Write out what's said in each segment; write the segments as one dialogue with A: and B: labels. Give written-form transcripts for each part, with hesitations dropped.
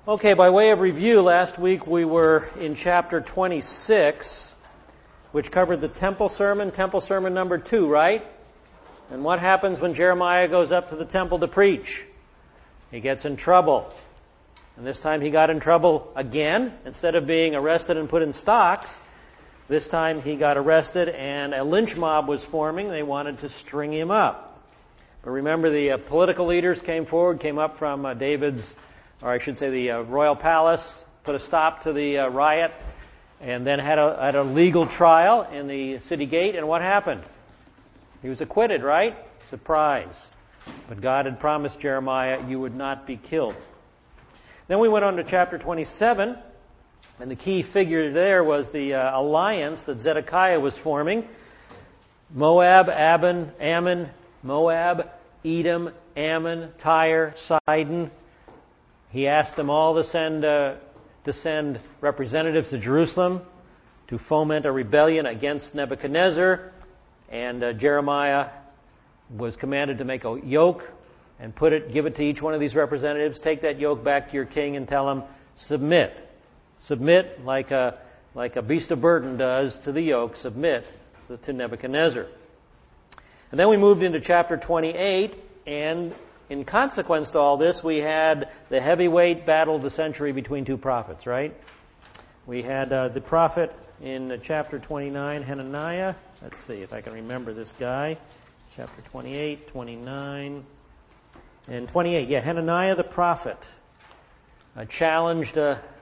A: Okay, by way of review, last week we were in chapter 26, which covered the temple sermon number 2, right? And what happens when Jeremiah goes up to the temple to preach? He gets in trouble. And this time he got in trouble again. Instead of being arrested and put in stocks, this time he got arrested and a lynch mob was forming. They wanted to string him up. But remember, the political leaders came up from the royal palace, put a stop to the riot, and then had a legal trial in the city gate. And what happened? He was acquitted, right? Surprise. But God had promised Jeremiah, you would not be killed. Then we went on to chapter 27, and the key figure there was the alliance that Zedekiah was forming. Moab, Ammon, Moab, Edom, Ammon, Tyre, Sidon. He asked them all to send representatives to Jerusalem to foment a rebellion against Nebuchadnezzar. And Jeremiah was commanded to make a yoke and give it to each one of these representatives. Take that yoke back to your king and tell him, submit. Submit like a beast of burden does to the yoke. Submit to Nebuchadnezzar. And then we moved into chapter 28, and in consequence to all this, we had the heavyweight battle of the century between two prophets, right? We had the prophet in chapter 29, Hananiah. Let's see if I can remember this guy. Chapter 28, 29, and 28. Yeah, Hananiah the prophet challenged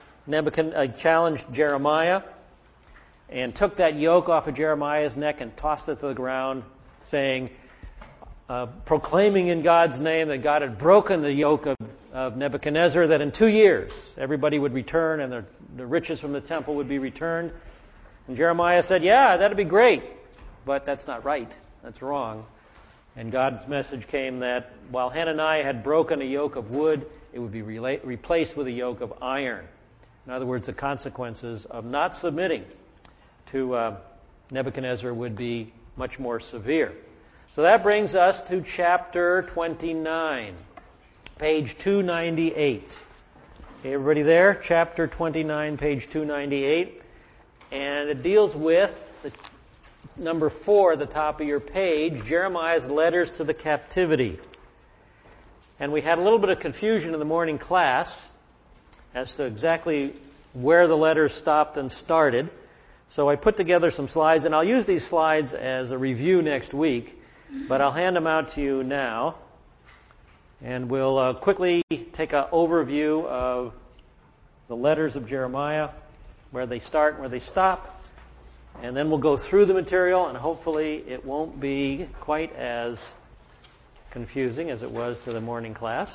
A: Jeremiah and took that yoke off of Jeremiah's neck and tossed it to the ground, saying, proclaiming in God's name that God had broken the yoke of Nebuchadnezzar, that in 2 years everybody would return and the riches from the temple would be returned. And Jeremiah said, yeah, that'd be great, but that's not right. That's wrong. And God's message came that while Hananiah had broken a yoke of wood, it would be replaced with a yoke of iron. In other words, the consequences of not submitting to Nebuchadnezzar would be much more severe. So that brings us to chapter 29, page 298. Okay, everybody there? Chapter 29, page 298. And it deals with number 4 at the top of your page, Jeremiah's letters to the captivity. And we had a little bit of confusion in the morning class as to exactly where the letters stopped and started. So I put together some slides, and I'll use these slides as a review next week, but I'll hand them out to you now. And we'll quickly take an overview of the letters of Jeremiah, where they start and where they stop. And then we'll go through the material, and hopefully it won't be quite as confusing as it was to the morning class.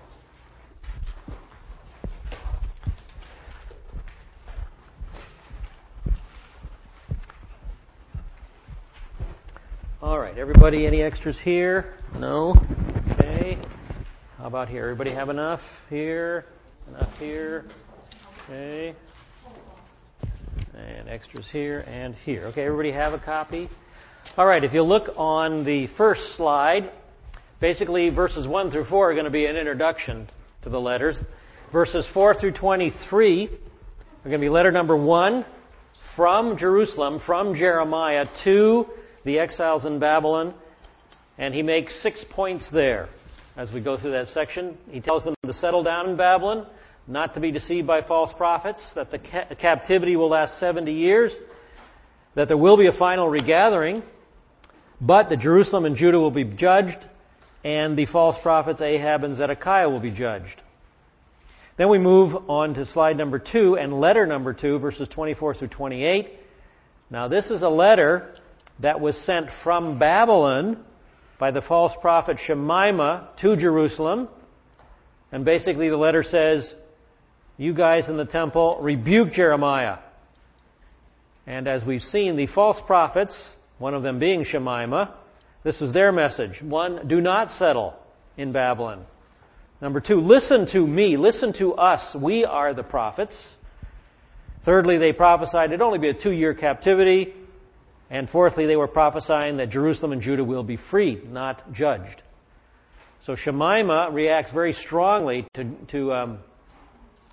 A: All right, everybody, any extras here? No? Okay. How about here? Everybody have enough here? Enough here? Okay. And extras here and here. Okay, everybody have a copy? All right, if you look on the first slide, basically verses 1 through 4 are going to be an introduction to the letters. Verses 4 through 23 are going to be letter number 1 from Jerusalem, from Jeremiah to the exiles in Babylon. And he makes 6 points there as we go through that section. He tells them to settle down in Babylon, not to be deceived by false prophets, that the captivity will last 70 years, that there will be a final regathering, but that Jerusalem and Judah will be judged, and the false prophets Ahab and Zedekiah will be judged. Then we move on to slide number 2 and letter number 2, verses 24 through 28. Now this is a letter that was sent from Babylon by the false prophet Shemaiah to Jerusalem. And basically the letter says, you guys in the temple, rebuke Jeremiah. And as we've seen, the false prophets, one of them being Shemaiah, this was their message. 1, do not settle in Babylon. Number 2, listen to me, listen to us. We are the prophets. Thirdly, they prophesied it'd only be a 2-year captivity. And fourthly, they were prophesying that Jerusalem and Judah will be freed, not judged. So Shemaiah reacts very strongly to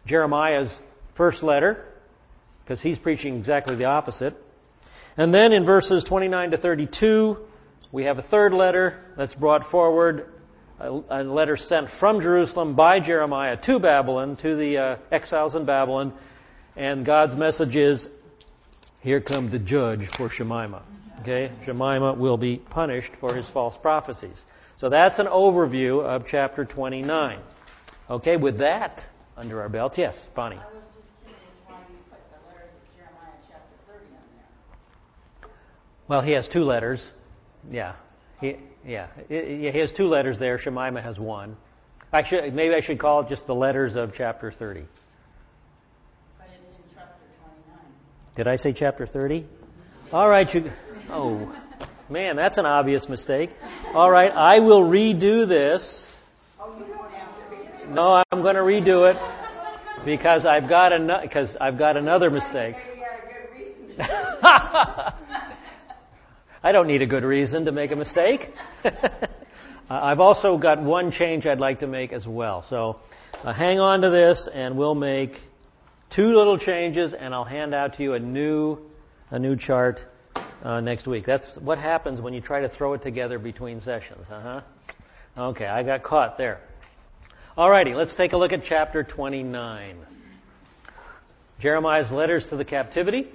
A: Jeremiah's first letter, because he's preaching exactly the opposite. And then in verses 29 to 32, we have a third letter that's brought forward, a letter sent from Jerusalem by Jeremiah to Babylon, to the exiles in Babylon. And God's message is, here come the judge for Shemaiah. Okay? Shemaiah will be punished for his false prophecies. So that's an overview of chapter 29. Okay, with that under our belt, yes, Bonnie.
B: I was just curious why you put the letters of Jeremiah chapter 30 on there.
A: Well, he has two letters. Yeah. He has two letters there. Shemaiah has one. Maybe I should call it just the letters of chapter 30.
B: But it's in chapter 29.
A: Did I say chapter 30? All right, oh, man, that's an obvious mistake. All right, I will redo this.
B: Oh, you don't have to read it.
A: No, I'm going to redo it because I've got another mistake.
B: Maybe you had a good reason to
A: I don't need a good reason to make a mistake. I've also got one change I'd like to make as well. So hang on to this, and we'll make two little changes, and I'll hand out to you a new chart next week. That's what happens when you try to throw it together between sessions. Okay, I got caught there. Alrighty, let's take a look at chapter 29. Jeremiah's letters to the captivity.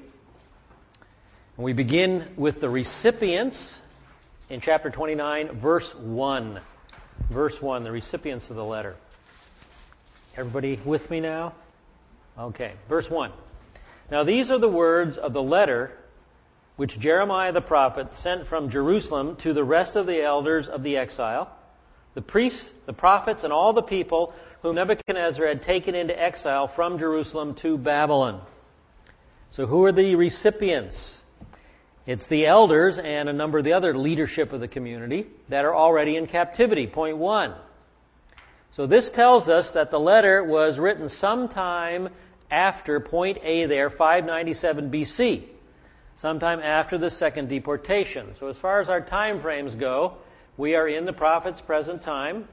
A: We begin with the recipients in chapter 29, verse 1. Verse 1, the recipients of the letter. Everybody with me now? Okay, verse 1. Now these are the words of the letter which Jeremiah the prophet sent from Jerusalem to the rest of the elders of the exile, the priests, the prophets, and all the people whom Nebuchadnezzar had taken into exile from Jerusalem to Babylon. So who are the recipients? It's the elders and a number of the other leadership of the community that are already in captivity. Point 1. So this tells us that the letter was written sometime after point A there, 597 BC. Sometime after the second deportation. So as far as our time frames go, we are in the prophet's present time.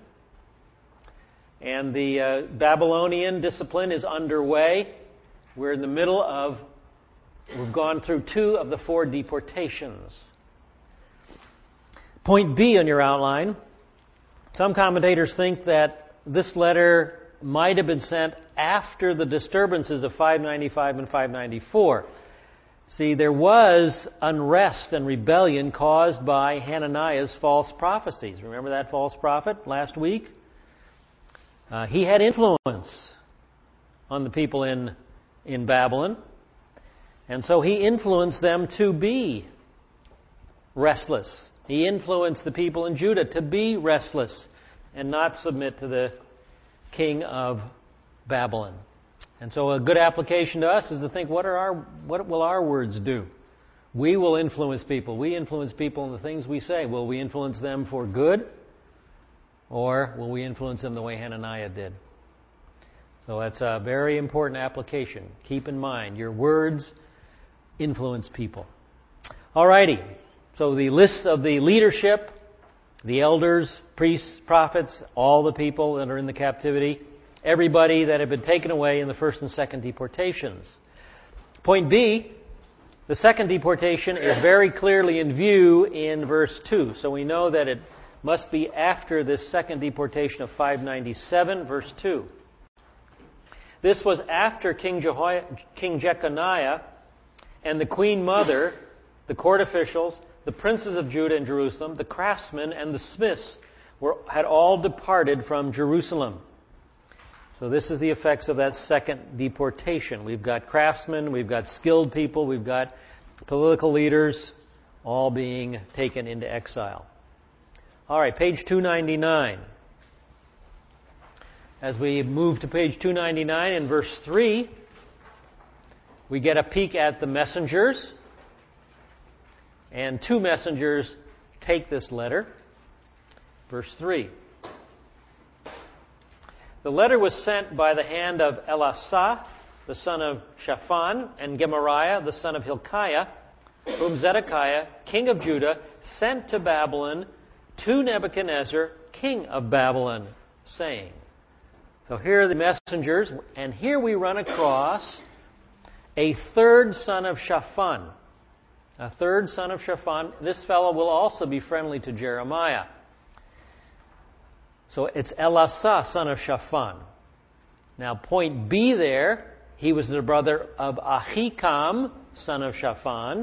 A: And the Babylonian discipline is underway. We're in the middle of We've gone through 2 of the 4 deportations. Point B on your outline. Some commentators think that this letter might have been sent after the disturbances of 595 and 594. See, there was unrest and rebellion caused by Hananiah's false prophecies. Remember that false prophet last week? He had influence on the people in Babylon. And so he influenced them to be restless. He influenced the people in Judah to be restless and not submit to the king of Babylon. And so a good application to us is to think, what will our words do? We will influence people. We influence people in the things we say. Will we influence them for good? Or will we influence them the way Hananiah did? So that's a very important application. Keep in mind, your words influence people. Alrighty, so the lists of the leadership, the elders, priests, prophets, all the people that are in the captivity, everybody that had been taken away in the first and second deportations. Point B, the second deportation is very clearly in view in verse 2. So we know that it must be after this second deportation of 597, verse 2. This was after King Jeconiah and the queen mother, the court officials, the princes of Judah and Jerusalem, the craftsmen and the smiths had all departed from Jerusalem. So this is the effects of that second deportation. We've got craftsmen, we've got skilled people, we've got political leaders, all being taken into exile. All right, page 299. As we move to page 299 in verse 3, we get a peek at the messengers. And 2 messengers take this letter. Verse 3. The letter was sent by the hand of Elasah, the son of Shaphan, and Gemariah, the son of Hilkiah, whom Zedekiah, king of Judah, sent to Babylon to Nebuchadnezzar, king of Babylon, saying. So here are the messengers, and here we run across a third son of Shaphan. A third son of Shaphan. This fellow will also be friendly to Jeremiah. So it's Elasah, son of Shaphan. Now, point B there, he was the brother of Ahikam, son of Shaphan.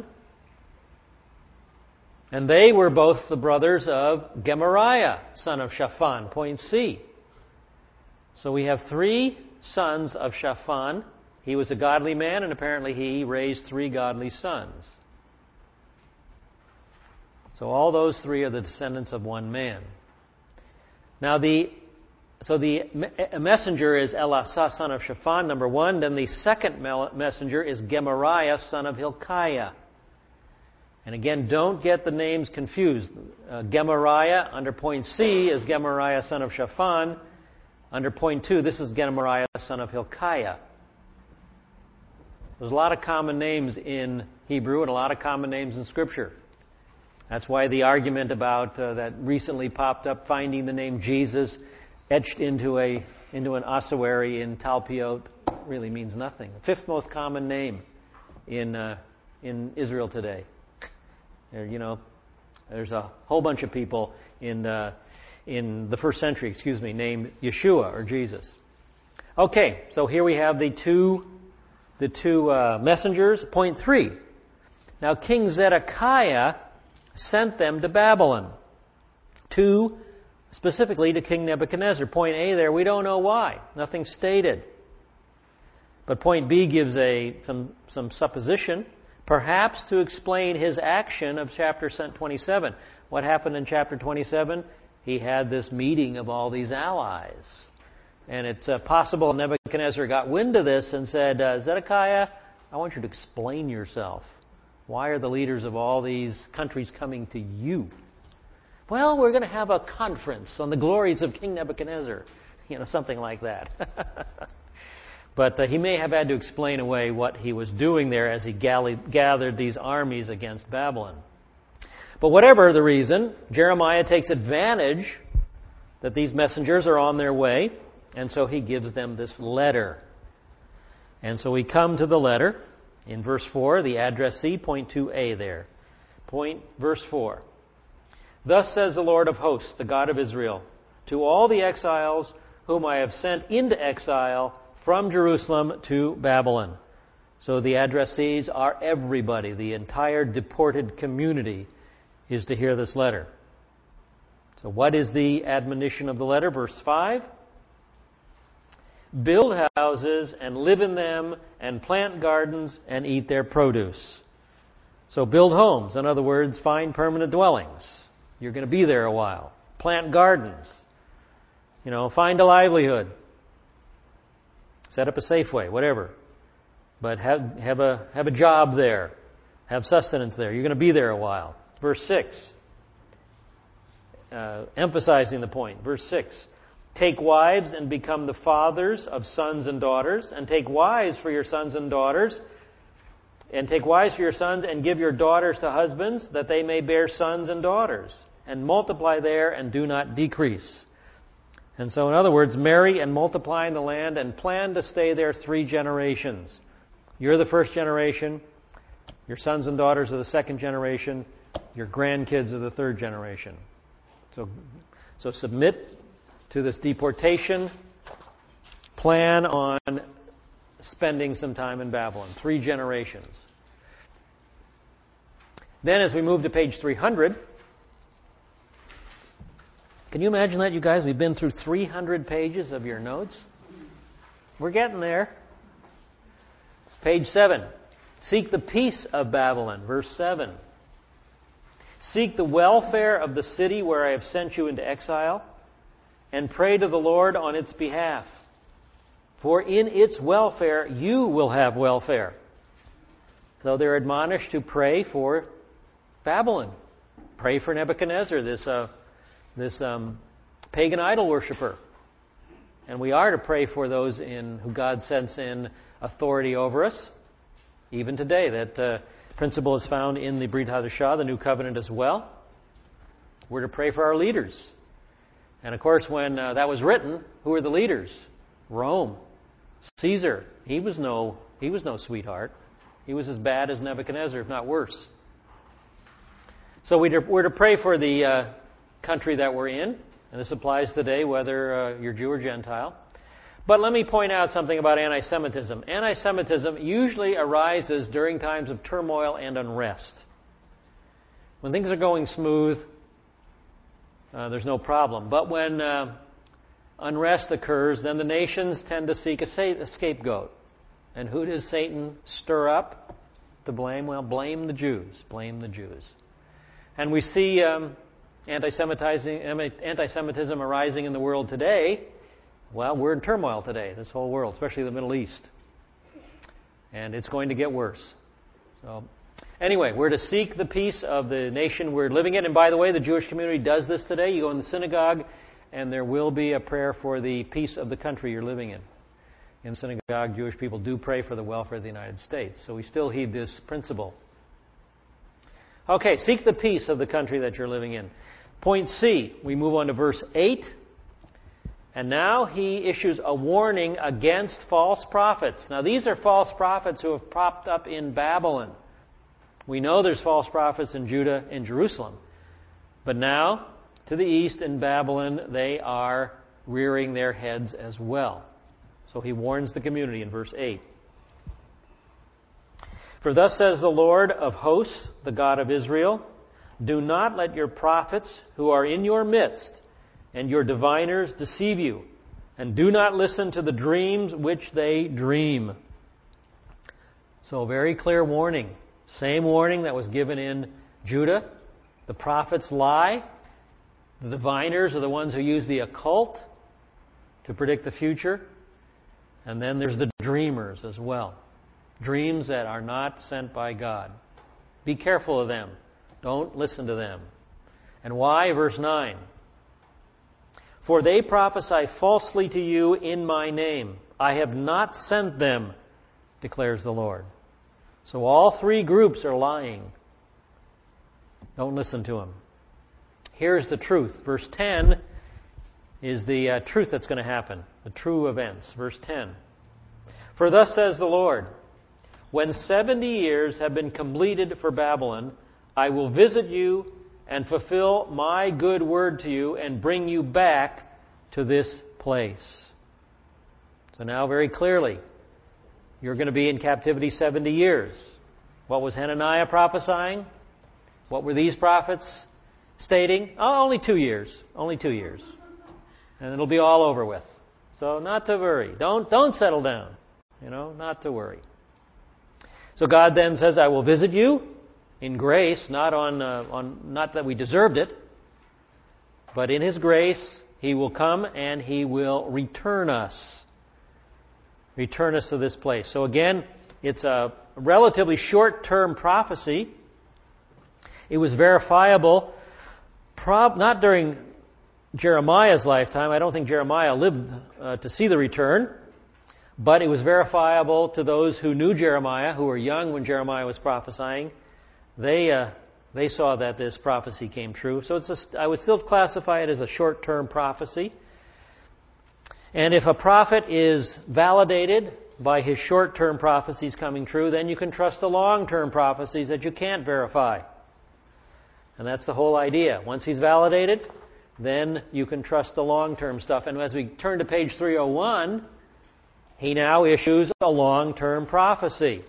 A: And they were both the brothers of Gemariah, son of Shaphan. Point C. So we have three sons of Shaphan. He was a godly man, and apparently he raised three godly sons. So all those three are the descendants of one man. Now the messenger is Elasah, son of Shaphan, number one. Then the second messenger is Gemariah, son of Hilkiah. And again, don't get the names confused. Gemariah, under point C, is Gemariah, son of Shaphan. Under point 2, this is Gemariah, son of Hilkiah. There's a lot of common names in Hebrew and a lot of common names in Scripture. That's why the argument about that recently popped up, finding the name Jesus etched into an ossuary in Talpiot, really means nothing. The fifth most common name in Israel today. There's a whole bunch of people in the first century, named Yeshua or Jesus. Okay, so here we have the two messengers. Point 3. Now King Zedekiah sent them to Babylon, specifically to King Nebuchadnezzar. Point A there, we don't know why. Nothing stated. But point B gives some supposition, perhaps to explain his action of chapter 27. What happened in chapter 27? He had this meeting of all these allies. And it's possible Nebuchadnezzar got wind of this and said, Zedekiah, I want you to explain yourself. Why are the leaders of all these countries coming to you? Well, we're going to have a conference on the glories of King Nebuchadnezzar. Something like that. But he may have had to explain away what he was doing there as he gathered these armies against Babylon. But whatever the reason, Jeremiah takes advantage that these messengers are on their way, and so he gives them this letter. And so we come to the letter in verse 4, the addressee, point 2a there. Verse 4. Thus says the Lord of hosts, the God of Israel, to all the exiles whom I have sent into exile from Jerusalem to Babylon. So the addressees are everybody. The entire deported community is to hear this letter. So what is the admonition of the letter? Verse 5. Build houses and live in them and plant gardens and eat their produce. So build homes. In other words, find permanent dwellings. You're going to be there a while. Plant gardens. Find a livelihood. Set up a Safeway, whatever. But have a job there. Have sustenance there. You're going to be there a while. Verse 6. Emphasizing the point. Verse 6. Take wives and become the fathers of sons and daughters, and take wives for your sons and daughters, and take wives for your sons, and give your daughters to husbands, that they may bear sons and daughters, and multiply there and do not decrease. And so, in other words, marry and multiply in the land, and plan to stay there 3 generations. You're the first generation, your sons and daughters are the second generation, your grandkids are the third generation. So submit to this deportation, plan on spending some time in Babylon. 3 generations. Then as we move to page 300, can you imagine that, you guys? We've been through 300 pages of your notes. We're getting there. Page 7. Seek the peace of Babylon. Verse 7. Seek the welfare of the city where I have sent you into exile, and pray to the Lord on its behalf. For in its welfare you will have welfare. So they're admonished to pray for Babylon. Pray for Nebuchadnezzar, this pagan idol worshiper. And we are to pray for those who God sends in authority over us. Even today, that principle is found in the Brit Hadashah, the New Covenant as well. We're to pray for our leaders. And of course, when that was written, who were the leaders? Rome. Caesar, he was no sweetheart. He was as bad as Nebuchadnezzar, if not worse. So we're to pray for the country that we're in, and this applies today whether you're Jew or Gentile. But let me point out something about anti-Semitism. Anti-Semitism usually arises during times of turmoil and unrest. When things are going smooth, there's no problem. But when unrest occurs, then the nations tend to seek a scapegoat. And who does Satan stir up to blame? Well, blame the Jews. Blame the Jews. And we see anti-Semitism arising in the world today. Well, we're in turmoil today, this whole world, especially the Middle East. And it's going to get worse. So, anyway, we're to seek the peace of the nation we're living in. And by the way, the Jewish community does this today. You go in the synagogue, and there will be a prayer for the peace of the country you're living in. In synagogue, Jewish people do pray for the welfare of the United States. So we still heed this principle. Okay, seek the peace of the country that you're living in. Point C, we move on to verse 8. And now he issues a warning against false prophets. Now these are false prophets who have popped up in Babylon. We know there's false prophets in Judah and Jerusalem. But now, to the east in Babylon, they are rearing their heads as well. So he warns the community in verse 8. For thus says the Lord of hosts, the God of Israel, do not let your prophets who are in your midst and your diviners deceive you, and do not listen to the dreams which they dream. So a very clear warning. Same warning that was given in Judah. The prophets lie. The diviners are the ones who use the occult to predict the future. And then there's the dreamers as well. Dreams that are not sent by God. Be careful of them. Don't listen to them. And why? Verse 9. For they prophesy falsely to you in my name. I have not sent them, declares the Lord. So all three groups are lying. Don't listen to them. Here's the truth. Verse 10 is the truth that's going to happen. The true events. Verse 10. For thus says the Lord, when 70 years have been completed for Babylon, I will visit you and fulfill my good word to you and bring you back to this place. So now very clearly, you're going to be in captivity 70 years. What was Hananiah prophesying? What were these prophets stating? Oh, only 2 years. Only 2 years. And it'll be all over with. So not to worry. Don't settle down. Not to worry. So God then says, I will visit you in grace, not not that we deserved it, but in His grace, He will come and He will return us. Return us to this place. So again, it's a relatively short-term prophecy. It was verifiable, not during Jeremiah's lifetime. I don't think Jeremiah lived to see the return. But it was verifiable to those who knew Jeremiah, who were young when Jeremiah was prophesying. They saw that this prophecy came true. So I would still classify it as a short-term prophecy. And if a prophet is validated by his short-term prophecies coming true, then you can trust the long-term prophecies that you can't verify. And that's the whole idea. Once he's validated, then you can trust the long-term stuff. And as we turn to page 301, he now issues a long-term prophecy.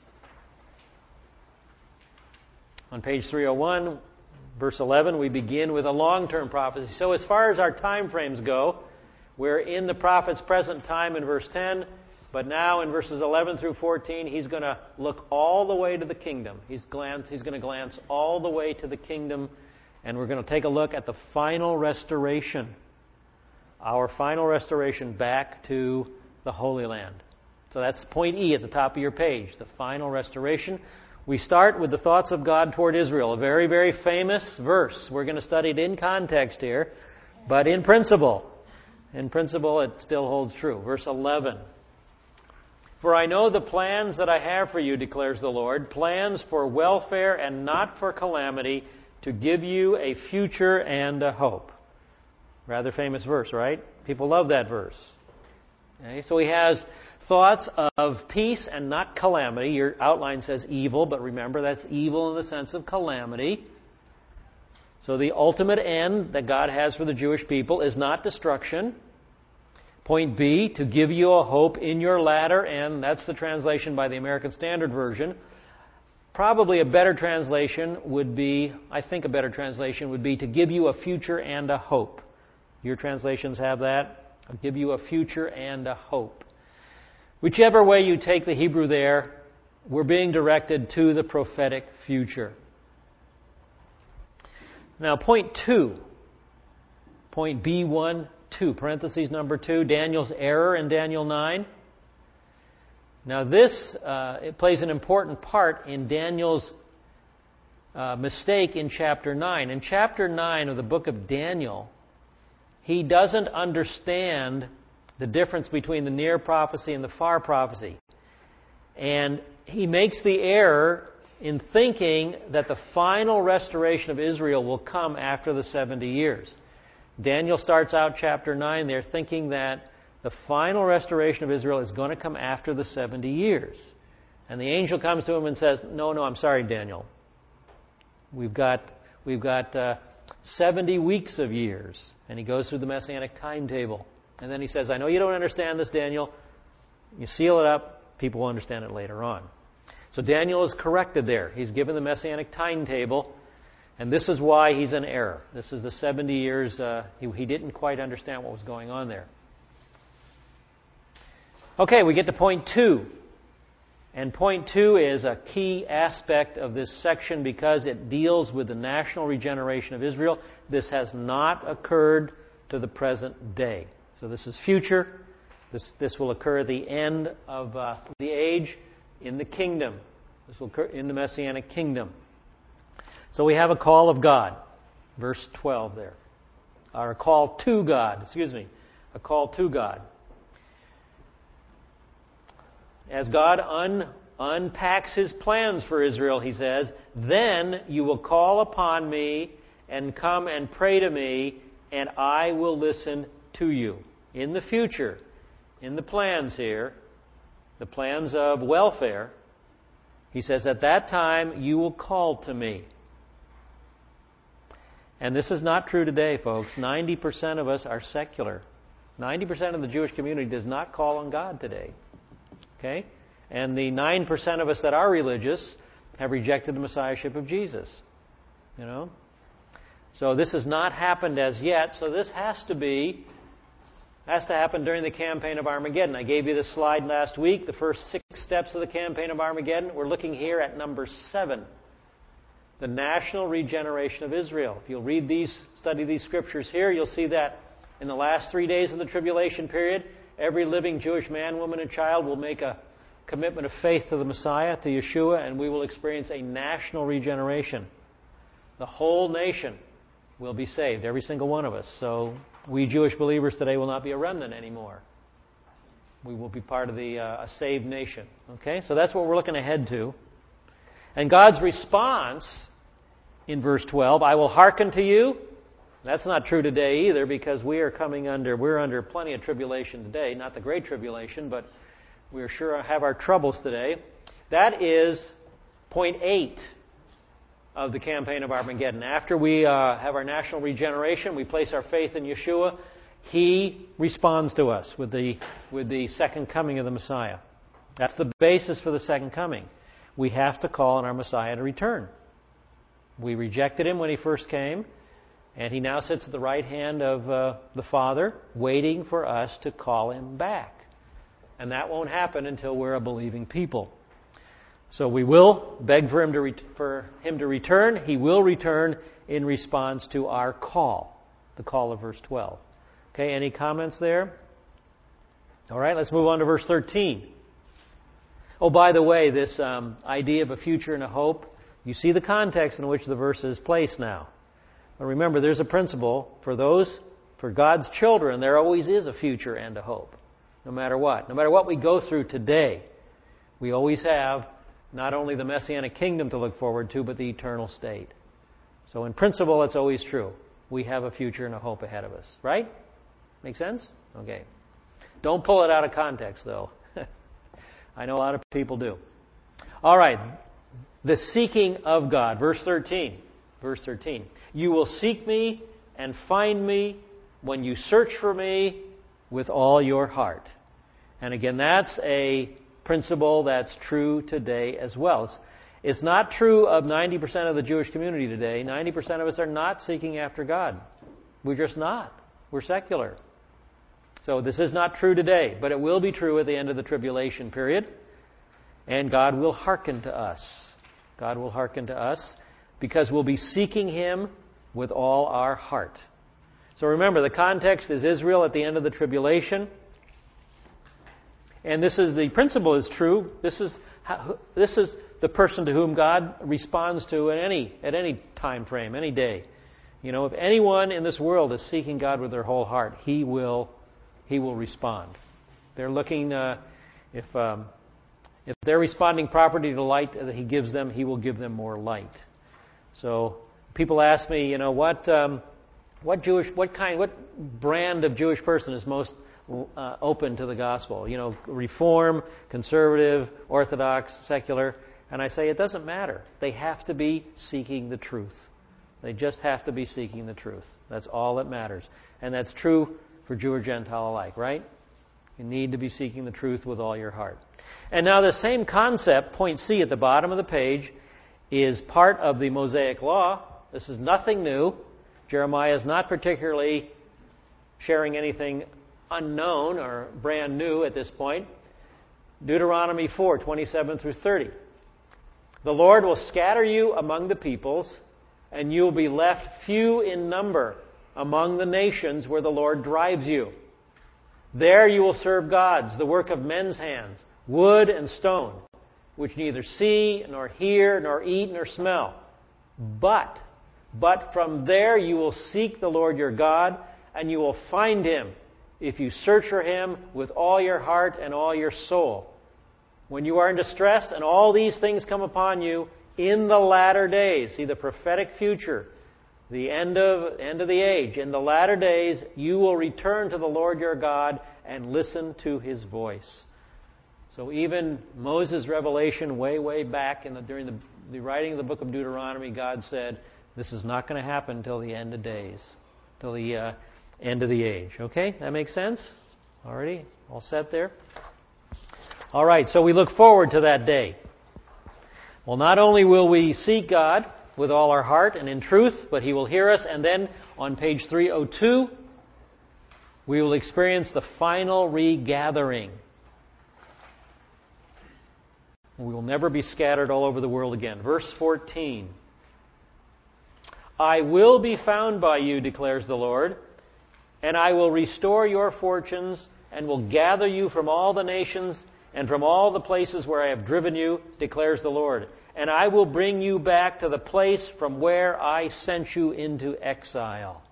A: On page 301, verse 11, we begin with a long-term prophecy. So as far as our time frames go, we're in the prophet's present time in verse 10, but now in verses 11 through 14, he's going to look all the way to the kingdom. He's going to glance all the way to the kingdom, and we're going to take a look at the final restoration. Our final restoration back to the Holy Land. So that's point E at the top of your page, the final restoration. We start with the thoughts of God toward Israel, a very, very famous verse. We're going to study it in context here, but in principle it still holds true. Verse 11. For I know the plans that I have for you, declares the Lord, plans for welfare and not for calamity, to give you a future and a hope. Rather famous verse, right? People love that verse. Okay? So he has thoughts of peace and not calamity. Your outline says evil, but remember that's evil in the sense of calamity. So the ultimate end that God has for the Jewish people is not destruction. Point B, to give you a hope in your latter end. That's the translation by the American Standard Version. Probably a better translation would be, I think a better translation would be to give you a future and a hope. Your translations have that. I'll give you a future and a hope. Whichever way you take the Hebrew there, we're being directed to the prophetic future. Now, point 2, point B1, 2, parentheses number 2, Daniel's error in Daniel 9. Now this it plays an important part in Daniel's mistake in chapter 9. In chapter 9 of the book of Daniel, he doesn't understand the difference between the near prophecy and the far prophecy. And he makes the error in thinking that the final restoration of Israel will come after the 70 years. Daniel starts out chapter 9 there thinking that the final restoration of Israel is going to come after the 70 years. And the angel comes to him and says, No, I'm sorry, Daniel. We've got 70 weeks of years. And he goes through the Messianic timetable. And then he says, I know you don't understand this, Daniel. You seal it up, people will understand it later on. So Daniel is corrected there. He's given the Messianic timetable. And this is why he's in error. This is the 70 years. He didn't quite understand what was going on there. Okay, we get to point 2. And point 2 is a key aspect of this section because it deals with the national regeneration of Israel. This has not occurred to the present day. So this is future. This will occur at the end of the age in the kingdom. This will occur in the Messianic kingdom. So we have a call of God. Verse 12 there. Or a call to God. A call to God. As God unpacks His plans for Israel, He says, then you will call upon me and come and pray to me, and I will listen to you. In the future, in the plans here, the plans of welfare, He says, at that time you will call to me. And this is not true today, folks. 90% of us are secular. 90% of the Jewish community does not call on God today. Okay? And the 9% of us that are religious have rejected the Messiahship of Jesus. You know? So this has not happened as yet. So this has to happen during the campaign of Armageddon. I gave you this slide last week, the first 6 steps of the campaign of Armageddon. We're looking here at number 7. The national regeneration of Israel. If you'll study these scriptures here, you'll see that in the last 3 days of the tribulation period, every living Jewish man, woman, and child will make a commitment of faith to the Messiah, to Yeshua, and we will experience a national regeneration. The whole nation will be saved, every single one of us. So we Jewish believers today will not be a remnant anymore. We will be part of a saved nation. Okay, so that's what we're looking ahead to. And God's response in verse 12, I will hearken to you. That's not true today either because we're under plenty of tribulation today. Not the great tribulation, but we sure have our troubles today. That is point 8 of the campaign of Armageddon. After we have our national regeneration, we place our faith in Yeshua. He responds to us with the second coming of the Messiah. That's the basis for the second coming. We have to call on our Messiah to return. We rejected Him when He first came, and He now sits at the right hand of the Father, waiting for us to call Him back. And that won't happen until we're a believing people. So we will beg for Him to return. He will return in response to our call, the call of verse 12. Okay, any comments there? All right, let's move on to verse 13. Oh, by the way, this idea of a future and a hope, you see the context in which the verse is placed now. But remember, there's a principle for God's children, there always is a future and a hope, no matter what. No matter what we go through today, we always have not only the Messianic kingdom to look forward to, but the eternal state. So in principle, it's always true. We have a future and a hope ahead of us. Right? Make sense? Okay. Don't pull it out of context, though. I know a lot of people do. All right. The seeking of God. Verse 13. Verse 13. You will seek me and find me when you search for me with all your heart. And again, that's a principle that's true today as well. It's not true of 90% of the Jewish community today. 90% of us are not seeking after God. We're just not. We're secular. So this is not true today, but it will be true at the end of the tribulation period. And God will hearken to us. God will hearken to us because we'll be seeking Him with all our heart. So remember, the context is Israel at the end of the tribulation. And the principle is true. This is the person to whom God responds to at any time frame, any day. You know, if anyone in this world is seeking God with their whole heart, He will respond. They're looking if they're responding properly to the light that He gives them, He will give them more light. So people ask me, you know, what brand of Jewish person is most open to the gospel? You know, Reform, conservative, Orthodox, secular. And I say it doesn't matter. They have to be seeking the truth. They just have to be seeking the truth. That's all that matters. And that's true for Jew or Gentile alike, right? You need to be seeking the truth with all your heart. And now the same concept, point C at the bottom of the page, is part of the Mosaic Law. This is nothing new. Jeremiah is not particularly sharing anything unknown or brand new at this point. Deuteronomy 4:27 through 30. The Lord will scatter you among the peoples, and you will be left few in number among the nations where the Lord drives you. There you will serve gods, the work of men's hands, wood and stone, which neither see, nor hear, nor eat, nor smell. But from there you will seek the Lord your God, and you will find Him if you search for Him with all your heart and all your soul. When you are in distress and all these things come upon you in the latter days, see the prophetic future, the end of the age, in the latter days you will return to the Lord your God and listen to His voice. So even Moses' revelation way back during the writing of the book of Deuteronomy, God said, this is not going to happen until the end of days, till the end of the age. Okay, that makes sense? Already? All set there? All right, so we look forward to that day. Well, not only will we seek God with all our heart and in truth, but He will hear us, and then on page 302, we will experience the final regathering. We will never be scattered all over the world again. Verse 14. I will be found by you, declares the Lord, and I will restore your fortunes and will gather you from all the nations and from all the places where I have driven you, declares the Lord. And I will bring you back to the place from where I sent you into exile.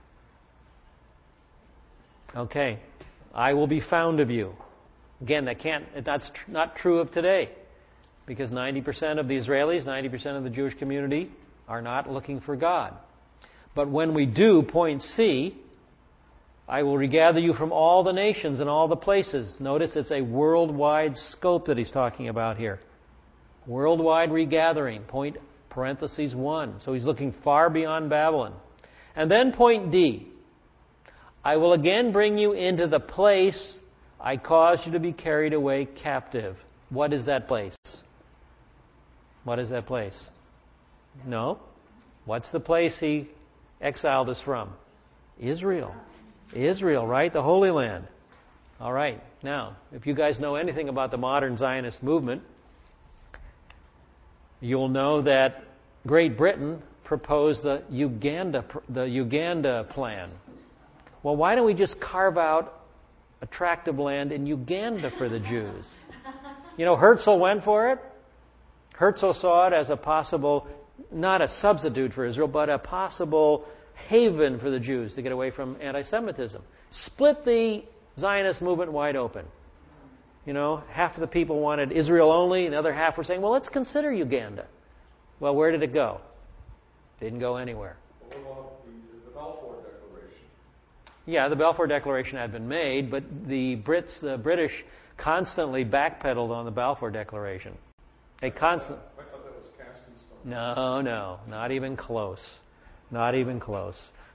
A: Okay. I will be found of you. Again, that's not true of today. Because 90% of the Israelis, 90% of the Jewish community are not looking for God. But when we do, point C, I will regather you from all the nations and all the places. Notice it's a worldwide scope that he's talking about here. Worldwide regathering, point parentheses 1. So he's looking far beyond Babylon. And then point D, I will again bring you into the place I caused you to be carried away captive. What is that place? What is that place? No. What's the place He exiled us from? Israel. Israel, right? The Holy Land. All right. Now, if you guys know anything about the modern Zionist movement, you'll know that Great Britain proposed the Uganda plan. Well, why don't we just carve out a tract of land in Uganda for the Jews? You know, Herzl went for it. Herzl saw it as a possible, not a substitute for Israel, but a possible haven for the Jews to get away from anti-Semitism. Split the Zionist movement wide open. You know, half of the people wanted Israel only, and the other half were saying, well, let's consider Uganda. Well, where did it go? Didn't go anywhere.
C: What about the Balfour Declaration?
A: Yeah, the Balfour Declaration had been made, but the British constantly backpedaled on the Balfour Declaration.
C: I thought that was cast in stone.
A: No, not even close. Not even close.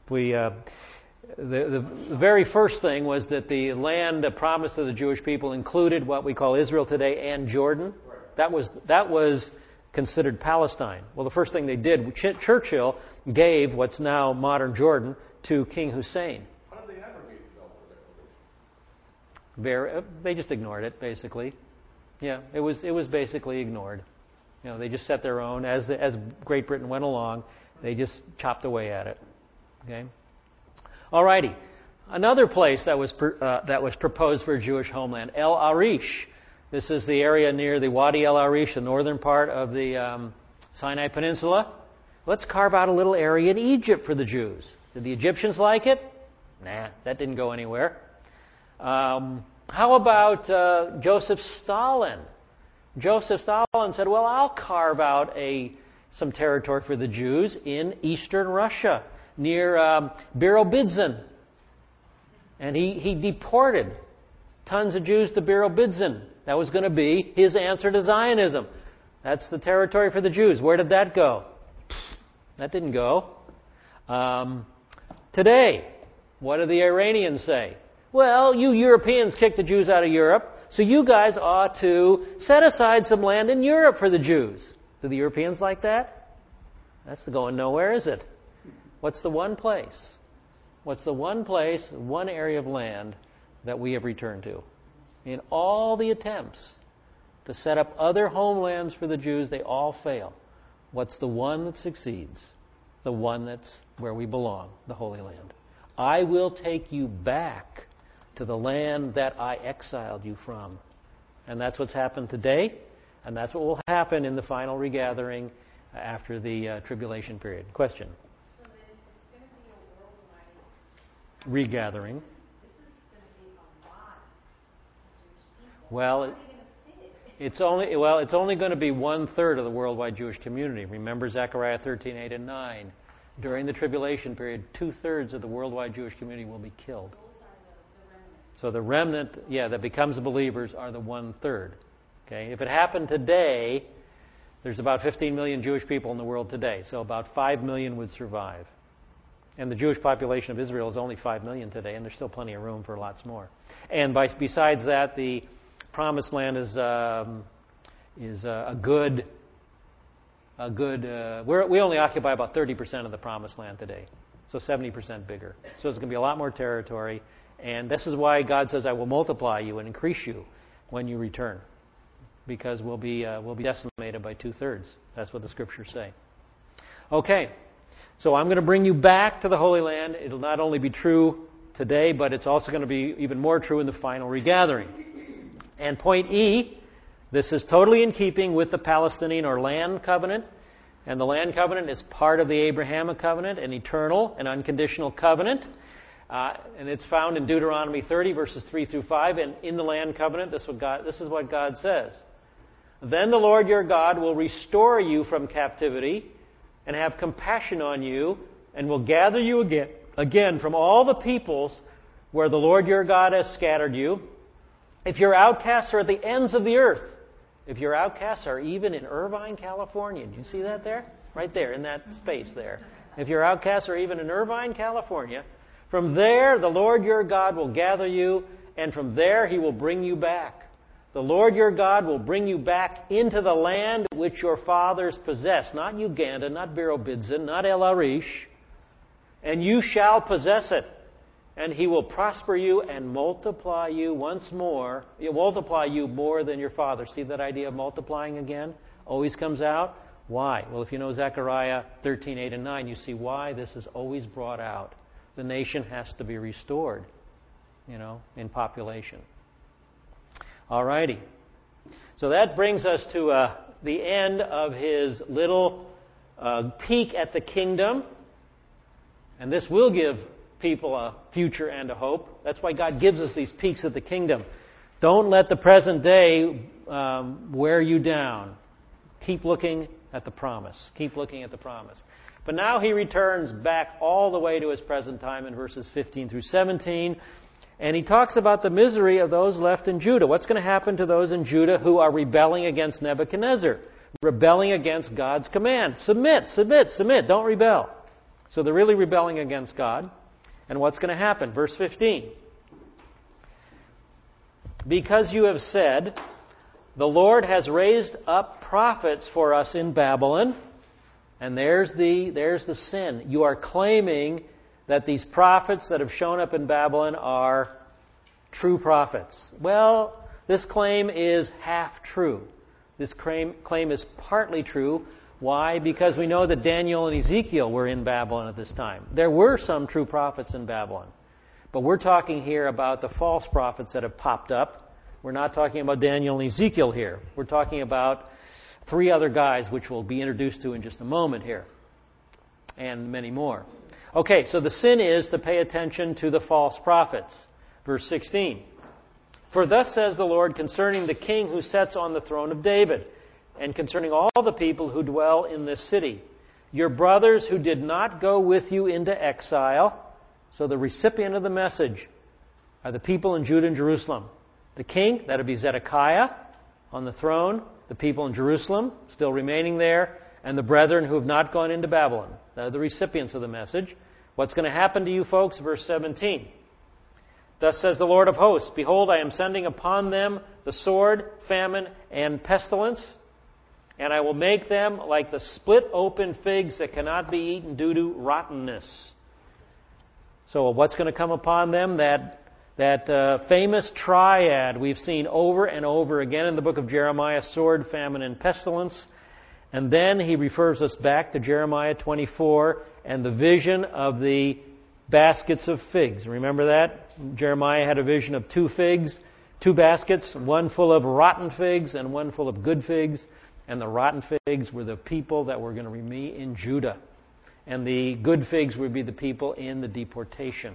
A: The very first thing was that the land promised to the Jewish people included what we call Israel today and Jordan.
C: Right.
A: That was considered Palestine. Well, the first thing they did, Churchill gave what's now modern Jordan to King Hussein.
C: How did they abrogate the Balfour Declaration?
A: They just ignored it, basically. Yeah, it was basically ignored. They just set their own. As Great Britain went along, they just chopped away at it. Okay. Alrighty. Another place that was proposed for a Jewish homeland, El Arish. This is the area near the Wadi El Arish, the northern part of the Sinai Peninsula. Let's carve out a little area in Egypt for the Jews. Did the Egyptians like it? Nah, that didn't go anywhere. How about Joseph Stalin? Joseph Stalin said, well, I'll carve out some territory for the Jews in eastern Russia, near Birobidzhan. And he deported tons of Jews to Birobidzhan. That was going to be his answer to Zionism. That's the territory for the Jews. Where did that go? That didn't go. Today, what do the Iranians say? Well, you Europeans kicked the Jews out of Europe, so you guys ought to set aside some land in Europe for the Jews. Do the Europeans like that? That's going nowhere, is it? What's the one place? What's the one place, one area of land that we have returned to? In all the attempts to set up other homelands for the Jews, they all fail. What's the one that succeeds? The one that's where we belong, the Holy Land. I will take you back to the land that I exiled you from. And that's what's happened today, and that's what will happen in the final regathering after the tribulation period. Question?
B: So then it's going to be a worldwide
A: Regathering.
B: This is going to be a lot of Jewish people.
A: Well,
B: How are they going to fit it?
A: it's only going to be 1/3 of the worldwide Jewish community. Remember Zechariah 13:8 and 9. During the tribulation period, 2/3 of the worldwide Jewish community will be killed.
B: Those are the remnant.
A: So the remnant, that becomes believers are the 1/3. Okay, if it happened today, there's about 15 million Jewish people in the world today, so about 5 million would survive. And the Jewish population of Israel is only 5 million today, and there's still plenty of room for lots more. And besides that, the Promised Land is a good. We only occupy about 30% of the Promised Land today, so 70% bigger. So it's going to be a lot more territory, and this is why God says, "I will multiply you and increase you when you return," because we'll be decimated by 2/3. That's what the Scriptures say. Okay, so I'm going to bring you back to the Holy Land. It'll not only be true today, but it's also going to be even more true in the final regathering. And point E. This is totally in keeping with the Palestinian or land covenant. And the land covenant is part of the Abrahamic covenant, an eternal and unconditional covenant. And it's found in Deuteronomy 30, verses 3 through 5. And in the land covenant, this is what God says. Then the Lord your God will restore you from captivity and have compassion on you and will gather you again from all the peoples where the Lord your God has scattered you. If your outcasts are at the ends of the earth, if your outcasts are even in Irvine, California, do you see that there? Right there, in that space there. If your outcasts are even in Irvine, California, from there the Lord your God will gather you, and from there He will bring you back. The Lord your God will bring you back into the land which your fathers possessed. Not Uganda, not Birobidzhan, not El Arish. And you shall possess it. And He will prosper you and multiply you once more. He'll multiply you more than your father. See that idea of multiplying again? Always comes out. Why? Well, if you know Zechariah 13:8 and 9, you see why this is always brought out. The nation has to be restored, in population. Alrighty. So that brings us to the end of his little peek at the kingdom. And this will give people a future and a hope. That's why God gives us these peeks at the kingdom. Don't let the present day wear you down. Keep looking at the promise. Keep looking at the promise. But now he returns back all the way to his present time in verses 15 through 17. And he talks about the misery of those left in Judah. What's going to happen to those in Judah who are rebelling against Nebuchadnezzar? Rebelling against God's command. Submit, submit, submit. Don't rebel. So they're really rebelling against God. And what's going to happen? Verse 15. Because you have said, the Lord has raised up prophets for us in Babylon. And there's the sin. You are claiming that these prophets that have shown up in Babylon are true prophets. Well, this claim is half true. This claim is partly true. Why? Because we know that Daniel and Ezekiel were in Babylon at this time. There were some true prophets in Babylon. But we're talking here about the false prophets that have popped up. We're not talking about Daniel and Ezekiel here. We're talking about 3 other guys, which we'll be introduced to in just a moment here. And many more. Okay, so the sin is to pay attention to the false prophets. Verse 16. For thus says the Lord concerning the king who sits on the throne of David, and concerning all the people who dwell in this city. Your brothers who did not go with you into exile, so the recipient of the message are the people in Judah and Jerusalem. The king, that would be Zedekiah, on the throne. The people in Jerusalem, still remaining there. And the brethren who have not gone into Babylon. They're the recipients of the message. What's going to happen to you folks? Verse 17. Thus says the Lord of hosts, behold, I am sending upon them the sword, famine, and pestilence, and I will make them like the split open figs that cannot be eaten due to rottenness. So what's going to come upon them? That famous triad we've seen over and over again in the book of Jeremiah, sword, famine, and pestilence. And then he refers us back to Jeremiah 24 and the vision of the baskets of figs. Remember that? Jeremiah had a vision of 2 figs, 2 baskets, one full of rotten figs and one full of good figs. And the rotten figs were the people that were going to remain in Judah. And the good figs would be the people in the deportation.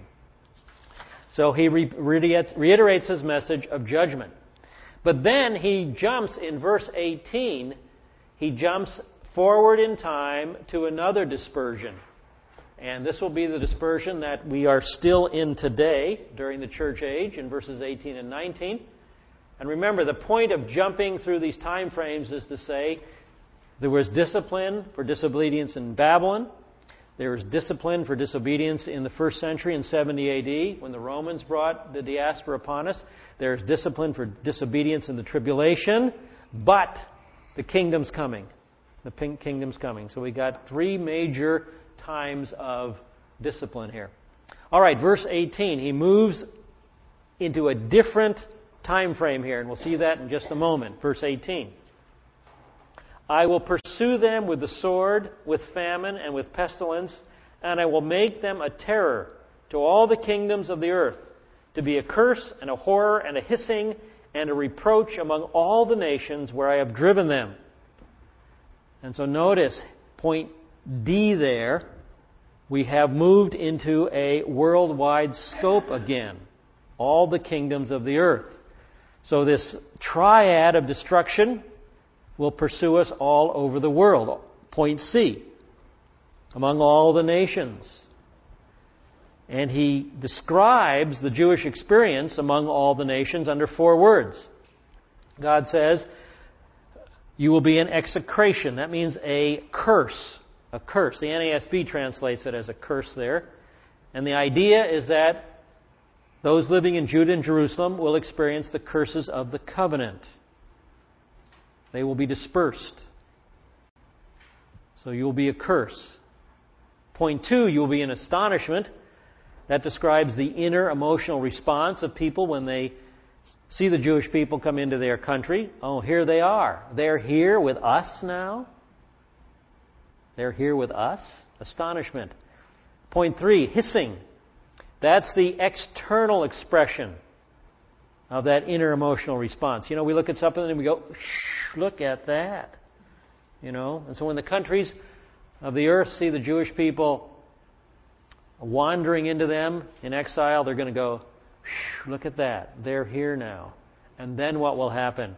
A: So he reiterates his message of judgment. But then he jumps in verse 18, he jumps forward in time to another dispersion. And this will be the dispersion that we are still in today during the church age in verses 18 and 19. And remember, the point of jumping through these time frames is to say there was discipline for disobedience in Babylon. There was discipline for disobedience in the 1st century in 70 AD when the Romans brought the diaspora upon us. There is discipline for disobedience in the tribulation. But the kingdom's coming. The kingdom's coming. So we got 3 major times of discipline here. All right, verse 18. He moves into a different time frame here, and we'll see that in just a moment. Verse 18. I will pursue them with the sword, with famine, and with pestilence, and I will make them a terror to all the kingdoms of the earth, to be a curse and a horror and a hissing and a reproach among all the nations where I have driven them. And so notice, point D there, we have moved into a worldwide scope again. All the kingdoms of the earth. So this triad of destruction will pursue us all over the world. Point C, among all the nations. And he describes the Jewish experience among all the nations under 4 words. God says, you will be an execration. That means a curse. A curse. The NASB translates it as a curse there. And the idea is that those living in Judah and Jerusalem will experience the curses of the covenant. They will be dispersed. So you will be a curse. Point 2, you will be in astonishment. That describes the inner emotional response of people when they see the Jewish people come into their country. Oh, here they are. They're here with us now. They're here with us. Astonishment. Point 3, hissing. That's the external expression of that inner emotional response. You know, we look at something and we go, shh, look at that. You know, and so when the countries of the earth see the Jewish people wandering into them in exile, they're going to go, shh, look at that. They're here now. And then what will happen?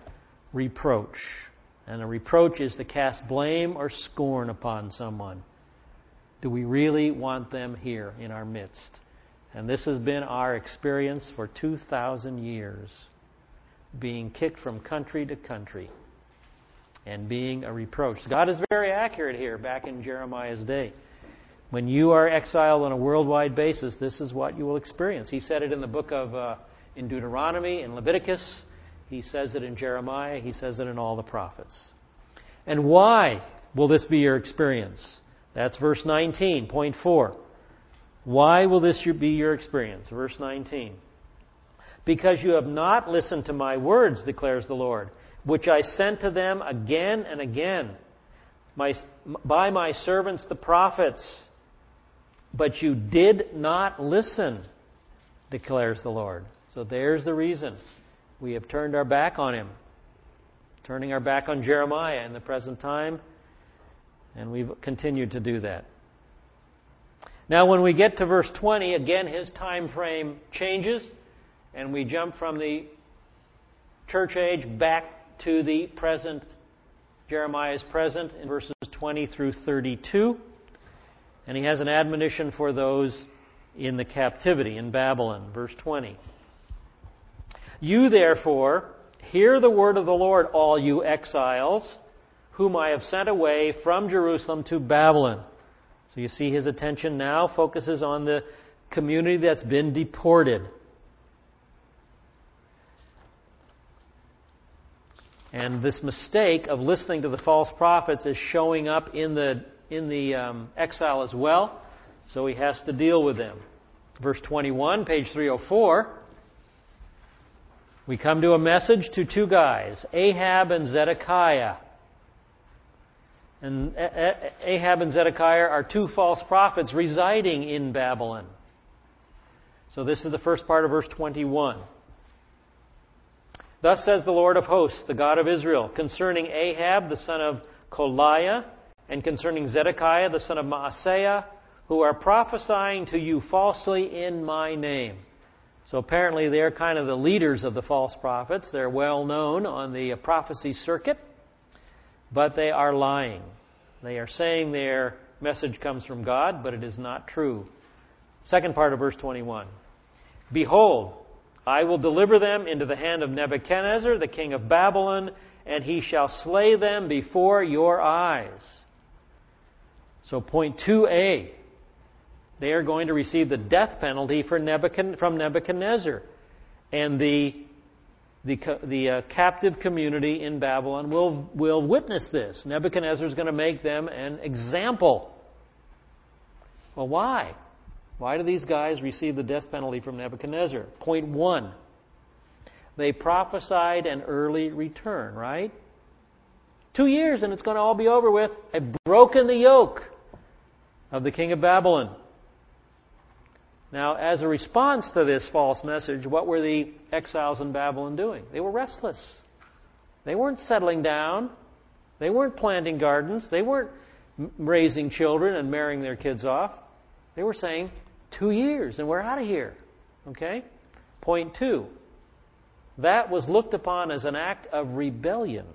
A: Reproach. And a reproach is to cast blame or scorn upon someone. Do we really want them here in our midst? And this has been our experience for 2,000 years, being kicked from country to country and being a reproach. God is very accurate here back in Jeremiah's day. When you are exiled on a worldwide basis, this is what you will experience. He said it in the book of in Deuteronomy, in Leviticus. He says it in Jeremiah. He says it in all the prophets. And why will this be your experience? That's verse 19, point 4. Why will this be your experience? Verse 19. Because you have not listened to my words, declares the Lord, which I sent to them again and again by my servants the prophets. But you did not listen, declares the Lord. So there's the reason. We have turned our back on him. Turning our back on Jeremiah in the present time. And we've continued to do that. Now when we get to verse 20, again his time frame changes. And we jump from the church age back to the present. Jeremiah's present in verses 20 through 32. And he has an admonition for those in the captivity in Babylon. Verse 20. You therefore hear the word of the Lord, all you exiles, whom I have sent away from Jerusalem to Babylon. So you see his attention now focuses on the community that's been deported. And this mistake of listening to the false prophets is showing up in the exile as well. So he has to deal with them. Verse 21, page 304. We come to a message to two guys, Ahab and Zedekiah. And Ahab and Zedekiah are two false prophets residing in Babylon. So this is the first part of verse 21. Thus says the Lord of hosts, the God of Israel, concerning Ahab, the son of Koliah, and concerning Zedekiah, the son of Maaseiah, who are prophesying to you falsely in my name. So apparently they're kind of the leaders of the false prophets. They're well known on the prophecy circuit, but they are lying. They are saying their message comes from God, but it is not true. Second part of verse 21. Behold, I will deliver them into the hand of Nebuchadnezzar, the king of Babylon, and he shall slay them before your eyes. So point 2a. They are going to receive the death penalty from Nebuchadnezzar. And the captive community in Babylon will witness this. Nebuchadnezzar is going to make them an example. Well, why? Why do these guys receive the death penalty from Nebuchadnezzar? Point 1. They prophesied an early return, right? 2 years and it's going to all be over with. I've broken the yoke of the king of Babylon. Now, as a response to this false message, what were the exiles in Babylon doing? They were restless. They weren't settling down. They weren't planting gardens. They weren't raising children and marrying their kids off. They were saying, 2 years and we're out of here. Okay? Point 2. That was looked upon as an act of rebellion.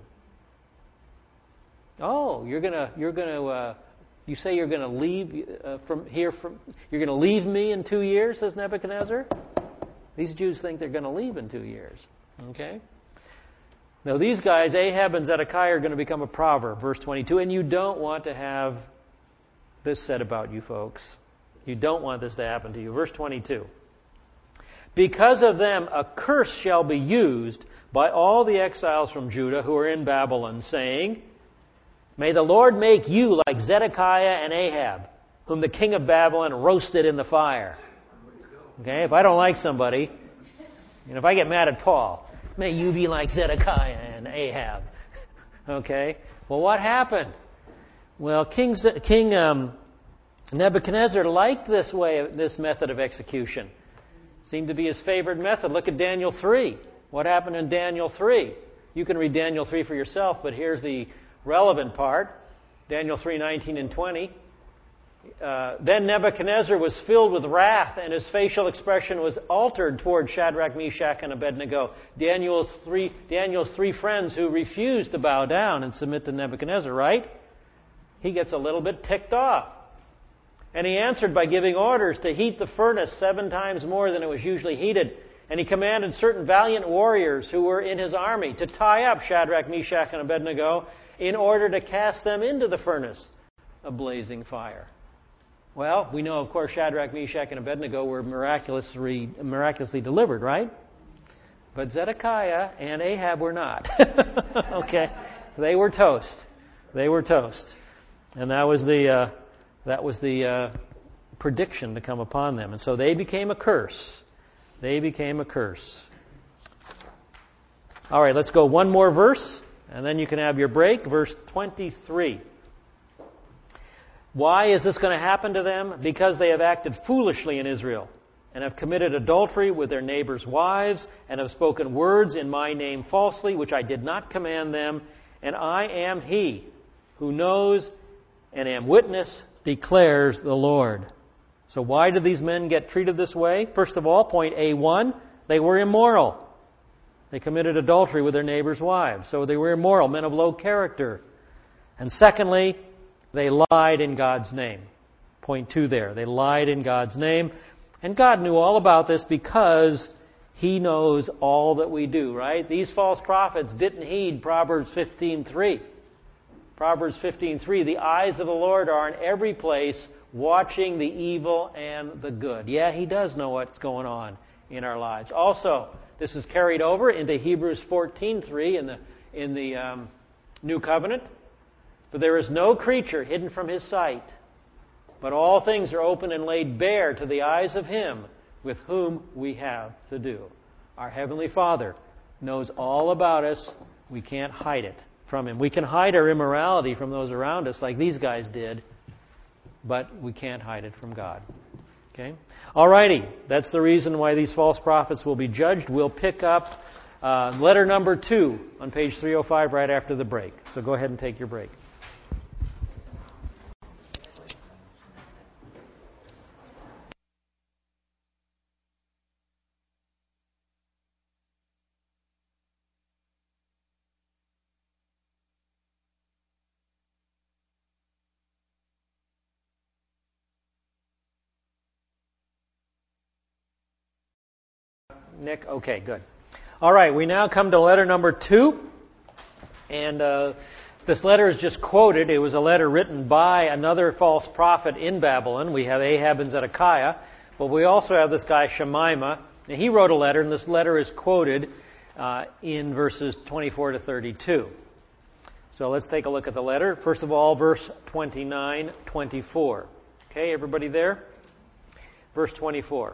A: Oh, you say you're going to leave you're going to leave me in 2 years, says Nebuchadnezzar? These Jews think they're going to leave in 2 years. Okay? Now these guys, Ahab and Zedekiah, are going to become a proverb, verse 22, and you don't want to have this said about you folks. You don't want this to happen to you. Verse 22. Because of them, a curse shall be used by all the exiles from Judah who are in Babylon, saying, may the Lord make you like Zedekiah and Ahab, whom the king of Babylon roasted in the fire. Okay, if I don't like somebody, if I get mad at Paul, may you be like Zedekiah and Ahab. Okay, well what happened? Well, King Nebuchadnezzar liked this method of execution. Seemed to be his favorite method. Look at Daniel 3. What happened in Daniel 3? You can read Daniel 3 for yourself, but here's the relevant part. Daniel 3:19 and 20. Then Nebuchadnezzar was filled with wrath, and his facial expression was altered toward Shadrach, Meshach, and Abednego. Daniel's three friends who refused to bow down and submit to Nebuchadnezzar, right? He gets a little bit ticked off. And he answered by giving orders to heat the furnace 7 times more than it was usually heated. And he commanded certain valiant warriors who were in his army to tie up Shadrach, Meshach, and Abednego in order to cast them into the furnace of blazing fire. Well, we know, of course, Shadrach, Meshach, and Abednego were miraculously delivered, right? But Zedekiah and Ahab were not. Okay? They were toast. They were toast. And that was the prediction to come upon them. And so they became a curse. They became a curse. All right, let's go one more verse, and then you can have your break. Verse 23. Why is this going to happen to them? Because they have acted foolishly in Israel, and have committed adultery with their neighbors' wives, and have spoken words in my name falsely, which I did not command them, and I am He who knows and am witness, declares the Lord. So why did these men get treated this way? First of all, point A1, they were immoral. They committed adultery with their neighbors' wives. So they were immoral, men of low character. And secondly, they lied in God's name. Point 2 there. They lied in God's name. And God knew all about this because He knows all that we do, right? These false prophets didn't heed Proverbs 15:3. Proverbs 15:3, the eyes of the Lord are in every place, watching the evil and the good. Yeah, He does know what's going on in our lives. Also, this is carried over into Hebrews 14:3 in the New Covenant. For there is no creature hidden from His sight, but all things are open and laid bare to the eyes of Him with whom we have to do. Our Heavenly Father knows all about us. We can't hide it from Him. We can hide our immorality from those around us like these guys did, but we can't hide it from God. Okay? Alrighty, that's the reason why these false prophets will be judged. We'll pick up letter number 2 on page 305 right after the break. So go ahead and take your break. Nick? Okay, good. All right, we now come to letter number 2. And this letter is just quoted. It was a letter written by another false prophet in Babylon. We have Ahab and Zedekiah. But we also have this guy Shemaiah. And he wrote a letter, and this letter is quoted in verses 24 to 32. So let's take a look at the letter. First of all, verse 29, 24. Okay, everybody there? Verse 24.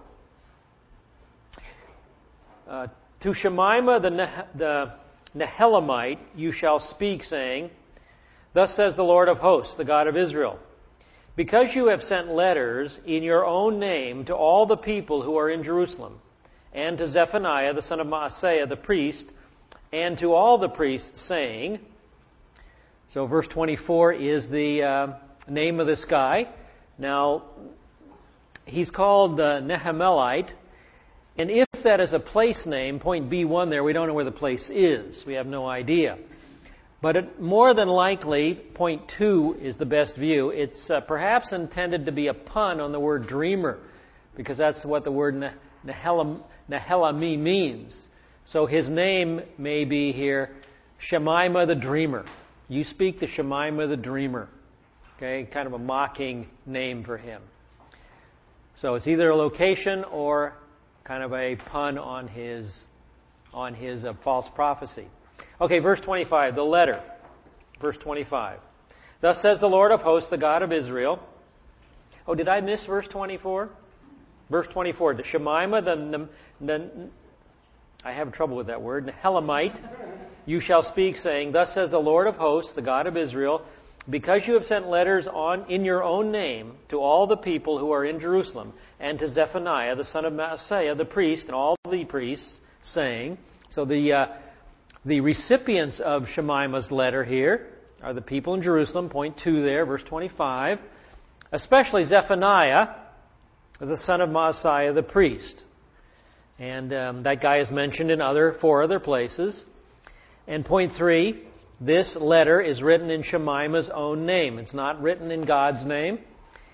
A: To Shemaiah the Nehelamite you shall speak, saying, Thus says the Lord of hosts, the God of Israel, because you have sent letters in your own name to all the people who are in Jerusalem, and to Zephaniah the son of Maaseiah the priest, and to all the priests, saying... So verse 24 is the name of this guy. Now, he's called Nehemelite. And if that is a place name, point B1 there, we don't know where the place is. We have no idea. But more than likely, point 2 is the best view. It's perhaps intended to be a pun on the word dreamer, because that's what the word Nehelami means. So his name may be here, Shemaiah the Dreamer. You speak to Shemaiah the Dreamer. Okay, kind of a mocking name for him. So it's either a location or kind of a pun on his false prophecy. Okay, verse 25, the letter. Verse 25. Thus says the Lord of hosts, the God of Israel. Oh, did I miss verse 24? Verse 24, the Shemaiah, I have trouble with that word, Nehelamite, you shall speak, saying, Thus says the Lord of hosts, the God of Israel, because you have sent letters in your own name to all the people who are in Jerusalem, and to Zephaniah, the son of Maaseiah, the priest, and all the priests, saying... So the recipients of Shemaiah's letter here are the people in Jerusalem, point 2 there, verse 25, especially Zephaniah, the son of Maaseiah, the priest. And that guy is mentioned in 4 other places. And point 3, this letter is written in Shemaiah's own name. It's not written in God's name.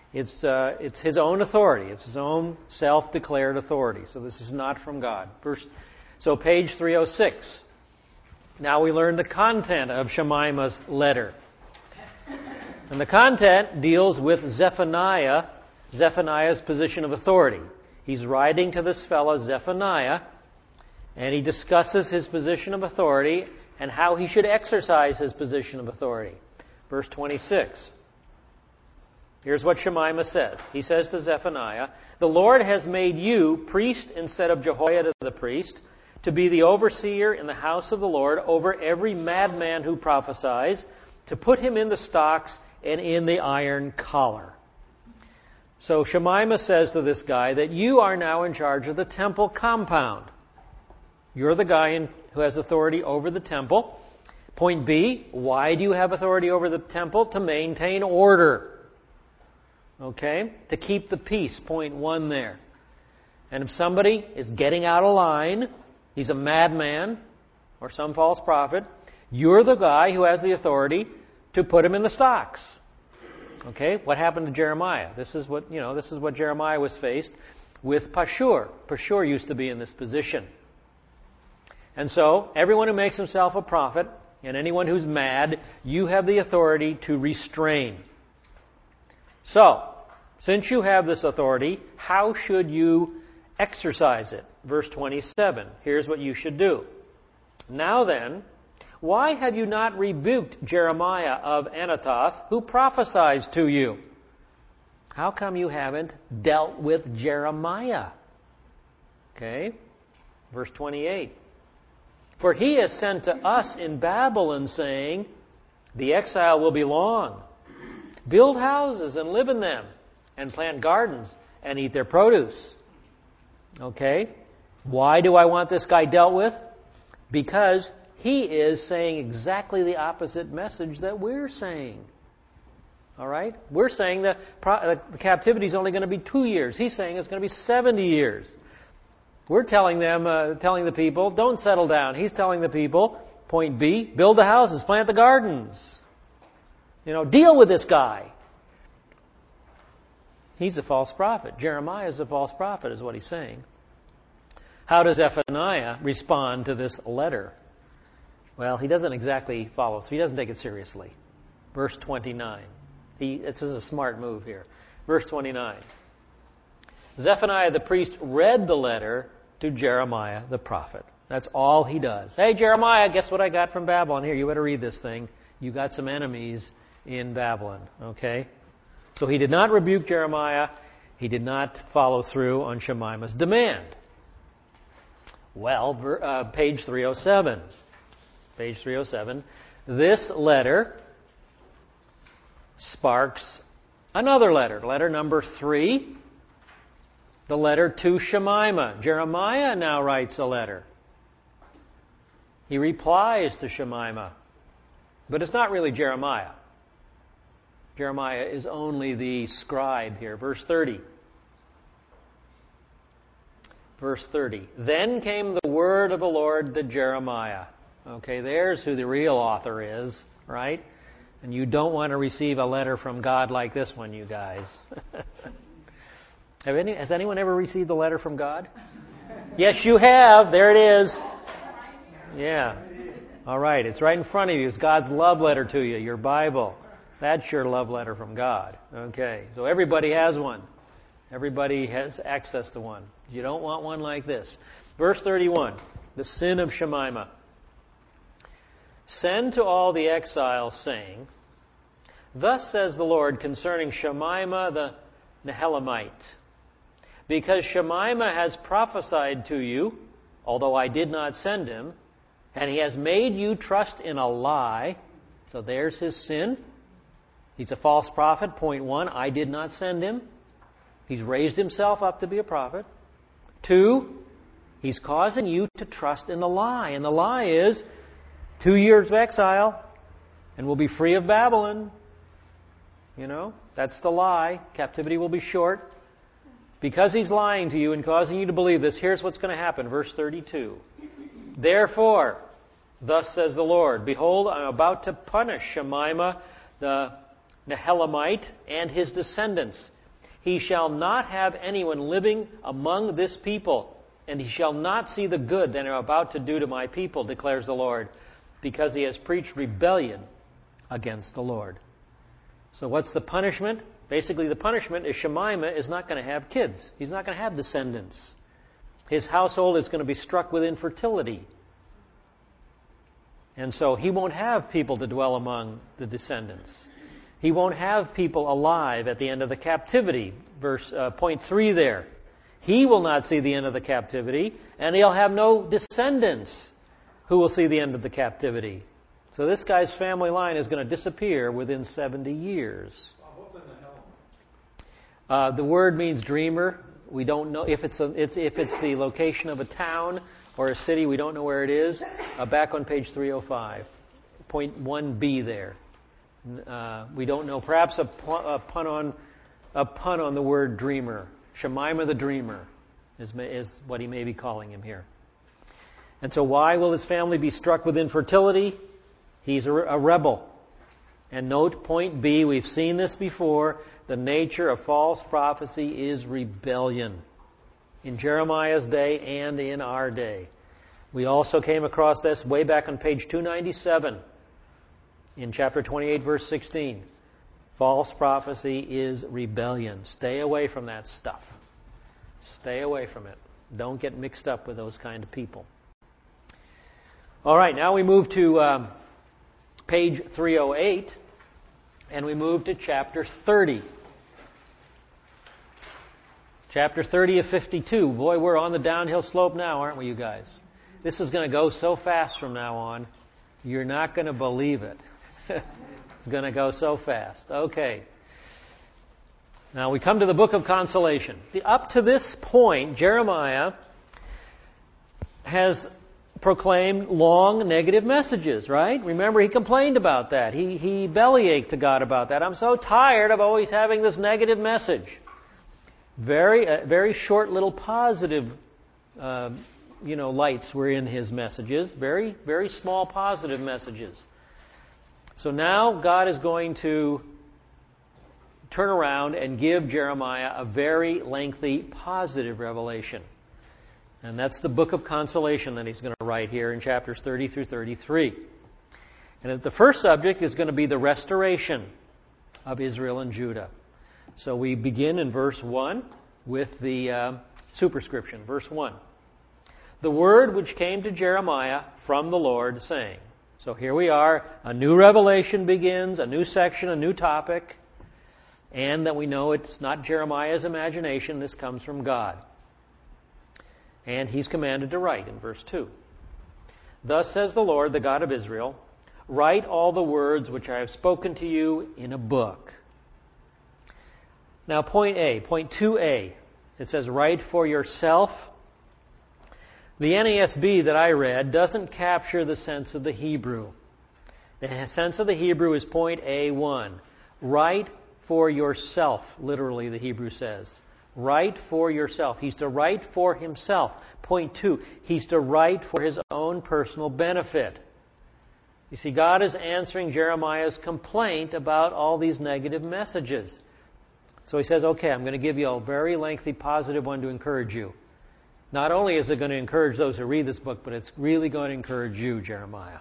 A: It's his own authority. It's his own self-declared authority. So this is not from God. So page 306. Now we learn the content of Shemaiah's letter. And the content deals with Zephaniah's position of authority. He's writing to this fellow Zephaniah, and he discusses his position of authority and how he should exercise his position of authority. Verse 26. Here's what Shemaiah says. He says to Zephaniah, "The Lord has made you priest instead of Jehoiada the priest, to be the overseer in the house of the Lord over every madman who prophesies, to put him in the stocks and in the iron collar." So Shemaiah says to this guy that you are now in charge of the temple compound. You're the guy who has authority over the temple. Point B, why do you have authority over the temple? To maintain order. Okay? To keep the peace. Point 1 there. And if somebody is getting out of line, he's a madman or some false prophet, you're the guy who has the authority to put him in the stocks. Okay? What happened to Jeremiah? This is what Jeremiah was faced with Pashur. Pashur used to be in this position. And so, everyone who makes himself a prophet and anyone who's mad, you have the authority to restrain. So, since you have this authority, how should you exercise it? Verse 27. Here's what you should do. "Now then, why have you not rebuked Jeremiah of Anathoth, who prophesies to you?" How come you haven't dealt with Jeremiah? Okay. Verse 28. "For he has sent to us in Babylon, saying, 'The exile will be long. Build houses and live in them, and plant gardens and eat their produce.'" Okay? Why do I want this guy dealt with? Because he is saying exactly the opposite message that we're saying. All right? We're saying that the captivity is only going to be 2 years. He's saying it's going to be 70 years. We're telling the people, don't settle down. He's telling the people, point B, build the houses, plant the gardens. Deal with this guy. He's a false prophet. Jeremiah is a false prophet, is what he's saying. How does Zephaniah respond to this letter? Well, he doesn't exactly follow through. He doesn't take it seriously. Verse 29. This is a smart move here. Verse 29. Zephaniah the priest read the letter to Jeremiah the prophet. That's all he does. "Hey, Jeremiah, guess what I got from Babylon? Here, you better read this thing. You got some enemies in Babylon." Okay? So he did not rebuke Jeremiah. He did not follow through on Shemaiah's demand. Well, page 307. Page 307. This letter sparks another letter. Letter number 3. The letter to Shemaiah. Jeremiah now writes a letter. He replies to Shemaiah. But it's not really Jeremiah. Jeremiah is only the scribe here. Verse 30. Verse 30. "Then came the word of the Lord to Jeremiah." Okay, there's who the real author is, right? And you don't want to receive a letter from God like this one, you guys. Has anyone ever received a letter from God? Yes, you have. There it is. Yeah. All right. It's right in front of you. It's God's love letter to you, your Bible. That's your love letter from God. Okay. So everybody has one. Everybody has access to one. You don't want one like this. Verse 31. The sin of Shemaiah. "Send to all the exiles, saying, 'Thus says the Lord concerning Shemaiah the Nehelamite. Because Shemaiah has prophesied to you, although I did not send him, and he has made you trust in a lie.'" So there's his sin. He's a false prophet. Point 1, I did not send him. He's raised himself up to be a prophet. 2, he's causing you to trust in the lie. And the lie is 2 years of exile, and we'll be free of Babylon. That's the lie. Captivity will be short. Because he's lying to you and causing you to believe this, here's what's going to happen. Verse 32. "Therefore, thus says the Lord, behold, I'm about to punish Shemaiah the Nehelamite and his descendants He shall not have anyone living among this people, and he shall not see the good that I am about to do to my people, declares the Lord, because he has preached rebellion against the Lord. So what's the punishment? Basically, the punishment is Shemaiah is not going to have kids. He's not going to have descendants. His household is going to be struck with infertility. And so he won't have people to dwell among the descendants. He won't have people alive at the end of the captivity. Point 3 there. He will not see the end of the captivity, and he'll have no descendants who will see the end of the captivity. So this guy's family line is going to disappear within 70 years.
C: What's in the helm?
A: The word means dreamer. We don't know if it's the location of a town or a city. We don't know where it is. Back on page 305, point 1b there. We don't know. Perhaps a pun on the word dreamer. Shemaiah the dreamer is what he may be calling him here. And so why will his family be struck with infertility? He's a rebel. And note point B, we've seen this before, the nature of false prophecy is rebellion. In Jeremiah's day and in our day. We also came across this way back on page 297 in chapter 28, verse 16. False prophecy is rebellion. Stay away from that stuff. Stay away from it. Don't get mixed up with those kind of people. All right, now we move to page 308, and we move to chapter 30. Chapter 30 of 52. Boy, we're on the downhill slope now, aren't we, you guys? This is going to go so fast from now on, you're not going to believe it. It's going to go so fast. Okay. Now we come to the book of consolation. Up to this point, Jeremiah has proclaimed long negative messages, right? Remember, he complained about that. He bellyached to God about that. I'm so tired of always having this negative message. Very short little positive, lights were in his messages. Very, very small positive messages. So now God is going to turn around and give Jeremiah a very lengthy positive revelation. And that's the book of consolation that he's going to write here in chapters 30 through 33. And the first subject is going to be the restoration of Israel and Judah. So we begin in verse 1 with the superscription. Verse 1. The word which came to Jeremiah from the Lord, saying. So here we are. A new revelation begins, a new section, a new topic. And that we know it's not Jeremiah's imagination. This comes from God. And he's commanded to write in verse 2. Thus says the Lord, the God of Israel, write all the words which I have spoken to you in a book. Now point 2a, it says write for yourself. The NASB that I read doesn't capture the sense of the Hebrew. The sense of the Hebrew is point A1. Write for yourself, literally the Hebrew says. Write for yourself. He's to write for himself. Point 2, he's to write for his own personal benefit. You see, God is answering Jeremiah's complaint about all these negative messages. So he says, okay, I'm going to give you a very lengthy positive one to encourage you. Not only is it going to encourage those who read this book, but it's really going to encourage you, Jeremiah.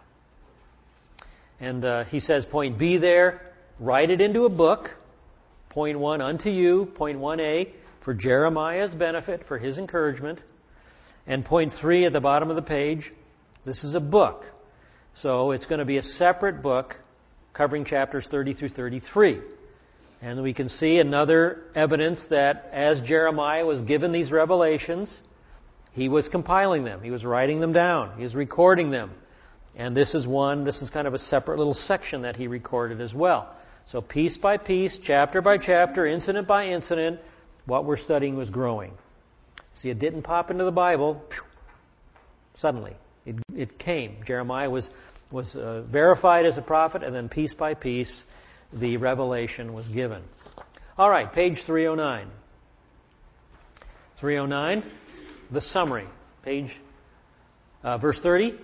A: And he says, point B there, write it into a book. Point 1, unto you. Point 1a, for Jeremiah's benefit, for his encouragement. And point 3 at the bottom of the page, this is a book. So it's going to be a separate book covering chapters 30 through 33. And we can see another evidence that as Jeremiah was given these revelations, he was compiling them. He was writing them down. He was recording them. And this is kind of a separate little section that he recorded as well. So piece by piece, chapter by chapter, incident by incident, what we're studying was growing. See, it didn't pop into the Bible suddenly. It came. Jeremiah was verified as a prophet, and then piece by piece, the revelation was given. All right, page 309. 309, the summary. Verse 30,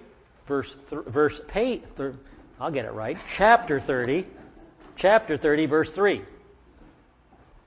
A: I'll get it right. Chapter 30, verse 3.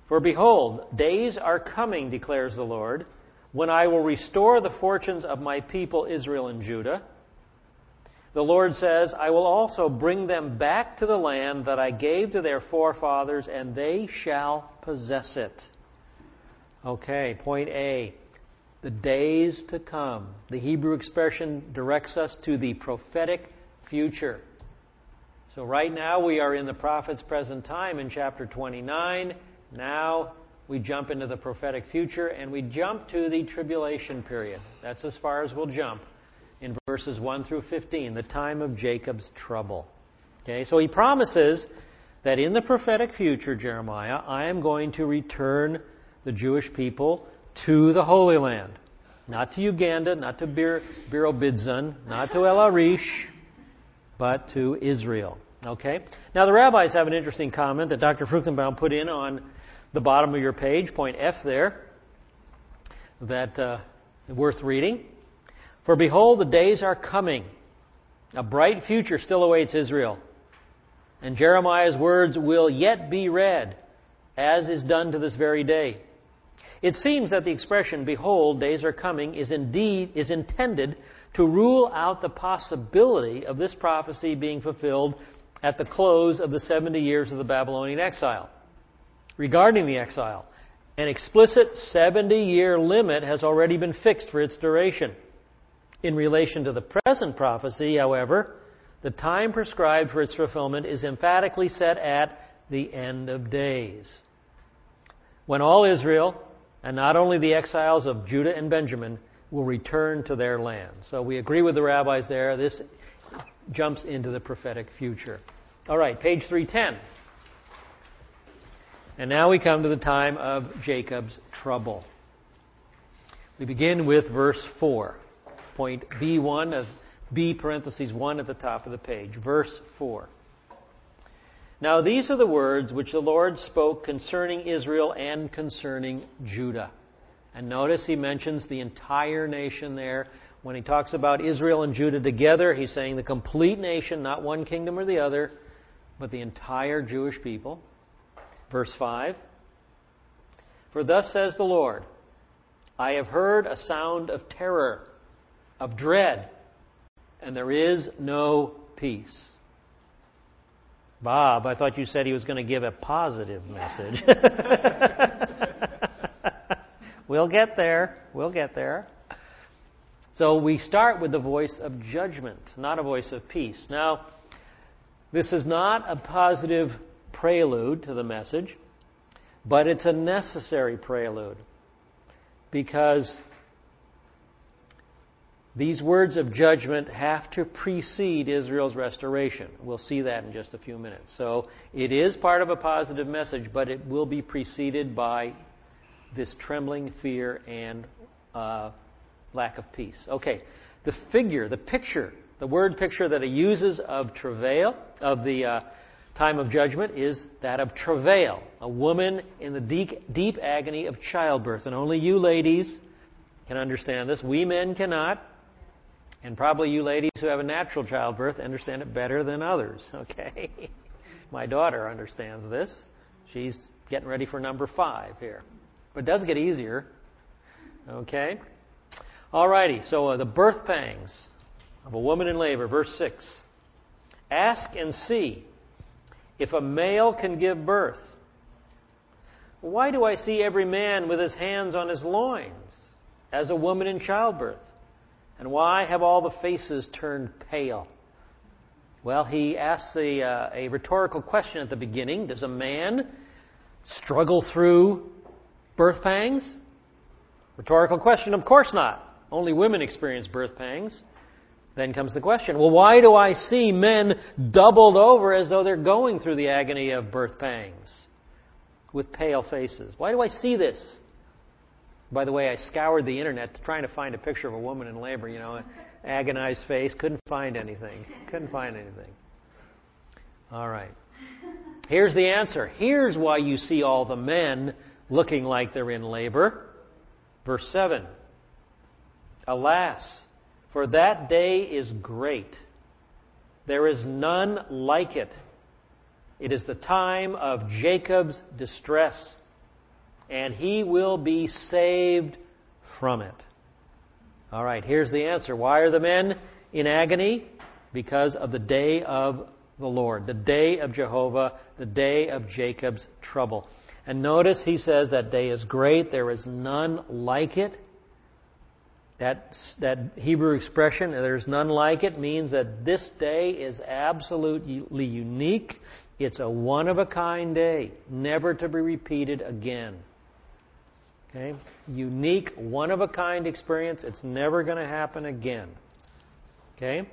A: For behold, days are coming, declares the Lord, when I will restore the fortunes of my people Israel and Judah. The Lord says, I will also bring them back to the land that I gave to their forefathers, and they shall possess it. Okay, point A. The days to come. The Hebrew expression directs us to the prophetic future. So right now we are in the prophet's present time in chapter 29. Now we jump into the prophetic future and we jump to the tribulation period. That's as far as we'll jump in verses 1 through 15, the time of Jacob's trouble. Okay, so he promises that in the prophetic future, Jeremiah, I am going to return the Jewish people to the Holy Land. Not to Uganda, not to Birobidzan, not to El Arish, but to Israel. Okay? Now the rabbis have an interesting comment that Dr. Fruchtenbaum put in on the bottom of your page, point F there, that worth reading. For behold, the days are coming. A bright future still awaits Israel. And Jeremiah's words will yet be read, as is done to this very day. It seems that the expression, behold, days are coming, is intended to rule out the possibility of this prophecy being fulfilled at the close of the 70 years of the Babylonian exile. Regarding the exile, an explicit 70-year limit has already been fixed for its duration. In relation to the present prophecy, however, the time prescribed for its fulfillment is emphatically set at the end of days, when all Israel, and not only the exiles of Judah and Benjamin, will return to their land. So we agree with the rabbis there. This jumps into the prophetic future. All right, page 310. And now we come to the time of Jacob's trouble. We begin with verse 4. Point B1, B parentheses 1 at the top of the page. Verse 4. Now these are the words which the Lord spoke concerning Israel and concerning Judah. And notice he mentions the entire nation there. When he talks about Israel and Judah together, he's saying the complete nation, not one kingdom or the other, but the entire Jewish people. Verse 5. For thus says the Lord, I have heard a sound of terror, of dread, and there is no peace. Bob, I thought you said he was going to give a positive message. We'll get there. We'll get there. So we start with the voice of judgment, not a voice of peace. Now, this is not a positive prelude to the message, but it's a necessary prelude, because these words of judgment have to precede Israel's restoration. We'll see that in just a few minutes. So it is part of a positive message, but it will be preceded by this trembling, fear, and lack of peace. Okay, the picture, the word picture that he uses of travail, of the time of judgment, is that of travail, a woman in the deep agony of childbirth. And only you ladies can understand this. We men cannot. And probably you ladies who have a natural childbirth understand it better than others. Okay? My daughter understands this. She's getting ready for number 5 here. But it does get easier. Okay? Alrighty, so the birth pangs of a woman in labor, verse 6. Ask and see if a male can give birth. Why do I see every man with his hands on his loins, as a woman in childbirth? And why have all the faces turned pale? Well, he asks a rhetorical question at the beginning. Does a man struggle through birth pangs? Rhetorical question, of course not. Only women experience birth pangs. Then comes the question, well, why do I see men doubled over as though they're going through the agony of birth pangs with pale faces? Why do I see this? By the way, I scoured the internet trying to find a picture of a woman in labor, agonized face. Couldn't find anything. All right. Here's the answer. Here's why you see all the men looking like they're in labor. Verse 7. Alas, for that day is great. There is none like it. It is the time of Jacob's distress, and he will be saved from it. All right, here's the answer. Why are the men in agony? Because of the day of the Lord, the day of Jehovah, the day of Jacob's trouble. And notice he says that day is great. There is none like it. That Hebrew expression, there's none like it, means that this day is absolutely unique. It's a one-of-a-kind day, never to be repeated again. Okay? Unique, one-of-a-kind experience. It's never going to happen again. Okay?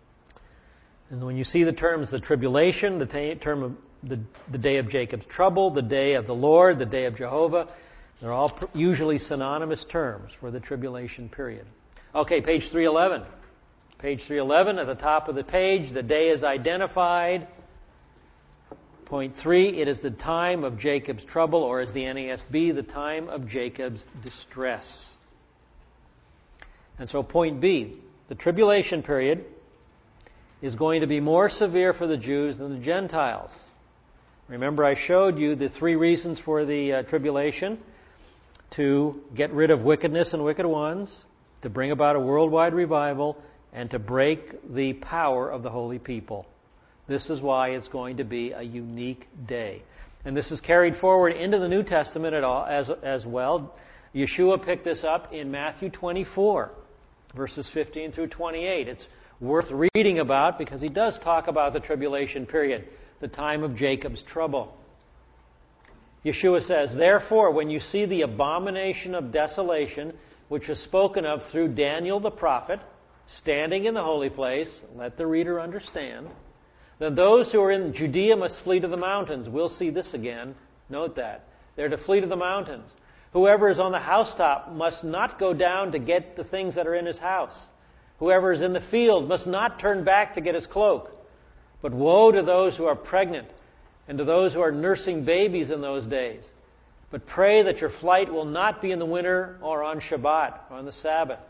A: And when you see the terms, the tribulation, the term of the day of Jacob's trouble, the day of the Lord, the day of Jehovah, they're all usually synonymous terms for the tribulation period. Okay, page 311. Page 311, at the top of the page, the day is identified. Point 3, it is the time of Jacob's trouble, or as the NASB, the time of Jacob's distress. And so point B, the tribulation period is going to be more severe for the Jews than the Gentiles. Remember, I showed you the 3 reasons for the tribulation: to get rid of wickedness and wicked ones, to bring about a worldwide revival, and to break the power of the holy people. This is why it's going to be a unique day. And this is carried forward into the New Testament as well. Yeshua picked this up in Matthew 24, verses 15 through 28. It's worth reading about because he does talk about the tribulation period, the time of Jacob's trouble. Yeshua says, "Therefore, when you see the abomination of desolation, which was spoken of through Daniel the prophet, standing in the holy place," let the reader understand, "then those who are in Judea must flee to the mountains." We'll see this again. Note that. They're to flee to the mountains. "Whoever is on the housetop must not go down to get the things that are in his house. Whoever is in the field must not turn back to get his cloak. But woe to those who are pregnant and to those who are nursing babies in those days. But pray that your flight will not be in the winter or on Shabbat or on the Sabbath.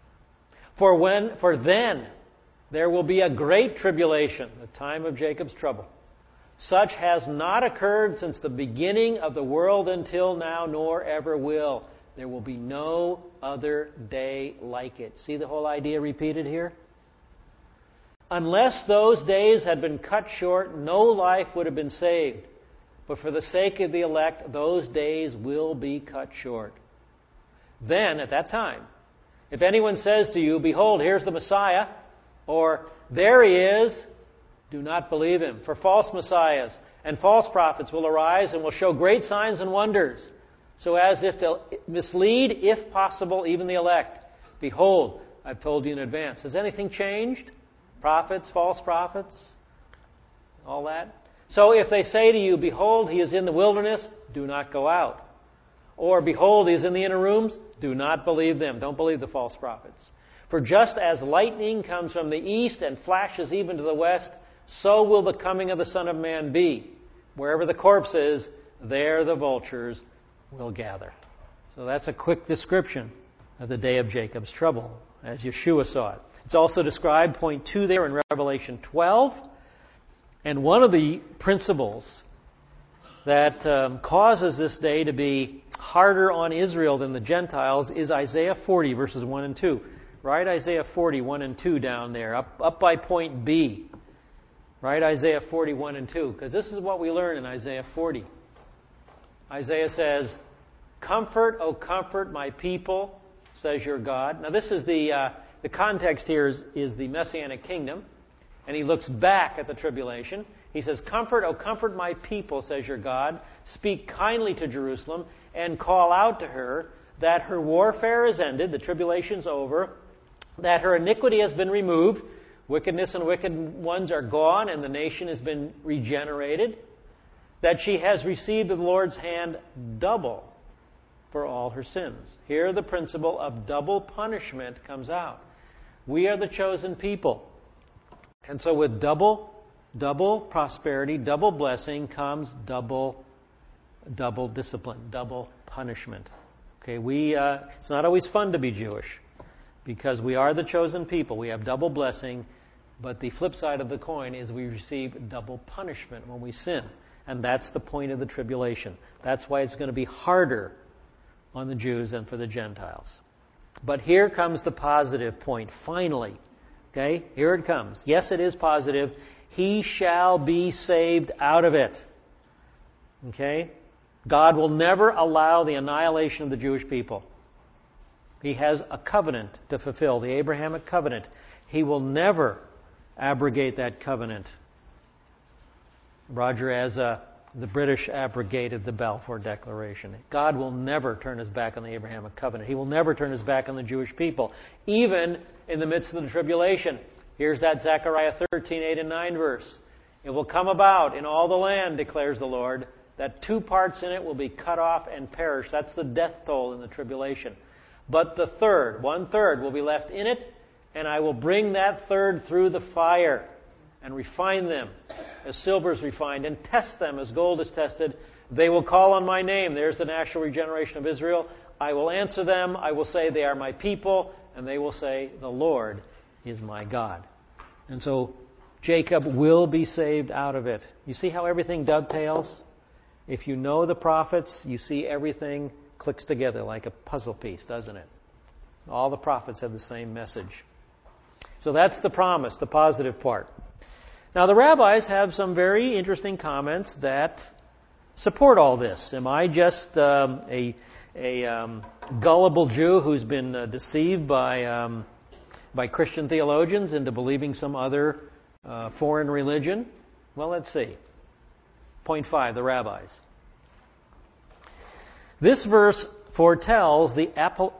A: For then there will be a great tribulation," the time of Jacob's trouble. "Such has not occurred since the beginning of the world until now, nor ever will. There will be no other day like it." See the whole idea repeated here? "Unless those days had been cut short, no life would have been saved. But for the sake of the elect, those days will be cut short. Then, at that time, if anyone says to you, 'Behold, here's the Messiah,' or 'There he is,' do not believe him. For false messiahs and false prophets will arise and will show great signs and wonders, so as if to mislead, if possible, even the elect. Behold, I've told you in advance." Has anything changed? Prophets, false prophets, all that. "So if they say to you, 'Behold, he is in the wilderness,' do not go out. Or, 'Behold, he is in the inner rooms,' do not believe them." Don't believe the false prophets. "For just as lightning comes from the east and flashes even to the west, so will the coming of the Son of Man be. Wherever the corpse is, there the vultures will gather." So that's a quick description of the day of Jacob's trouble, as Yeshua saw it. It's also described, point 2 there, in Revelation 12. And one of the principles that causes this day to be harder on Israel than the Gentiles is Isaiah 40, verses 1 and 2. Write Isaiah 40, 1 and 2 down there, up by point B. Write Isaiah 40, 1 and 2, because this is what we learn in Isaiah 40. Isaiah says, "Comfort, O comfort my people, says your God." Now this is the context here is the Messianic kingdom, and he looks back at the tribulation. He says, "Comfort, O comfort my people, says your God. Speak kindly to Jerusalem and call out to her that her warfare is ended," the tribulation's over, "that her iniquity has been removed, wickedness and wicked ones are gone, and the nation has been regenerated, that she has received of the Lord's hand double for all her sins." Here the principle of double punishment comes out. We are the chosen people. And so with double prosperity, double blessing comes double discipline, double punishment. Okay, it's not always fun to be Jewish because we are the chosen people. We have double blessing, but the flip side of the coin is we receive double punishment when we sin. And that's the point of the tribulation. That's why it's going to be harder on the Jews than for the Gentiles. But here comes the positive point, finally. Okay, here it comes. Yes, it is positive. He shall be saved out of it. Okay? God will never allow the annihilation of the Jewish people. He has a covenant to fulfill, the Abrahamic covenant. He will never abrogate that covenant. Roger, as the British abrogated the Balfour Declaration. God will never turn his back on the Abrahamic covenant. He will never turn his back on the Jewish people, even in the midst of the tribulation. Here's that Zechariah 13, 8 and 9 verse. It will come about in all the land, declares the Lord, that 2 parts in it will be cut off and perish. That's the death toll in the tribulation. But the third, 1/3, will be left in it, and I will bring that third through the fire and refine them as silver is refined, and test them as gold is tested. They will call on my name. There's the national regeneration of Israel. I will answer them. I will say they are my people, and they will say the Lord is my God. And so Jacob will be saved out of it. You see how everything dovetails? If you know the prophets, you see everything clicks together like a puzzle piece, doesn't it? All the prophets have the same message. So that's the promise, the positive part. Now the rabbis have some very interesting comments that support all this. Am I just a gullible Jew who's been deceived by Christian theologians into believing some other foreign religion? Well, let's see. Point 5, the rabbis. This verse foretells the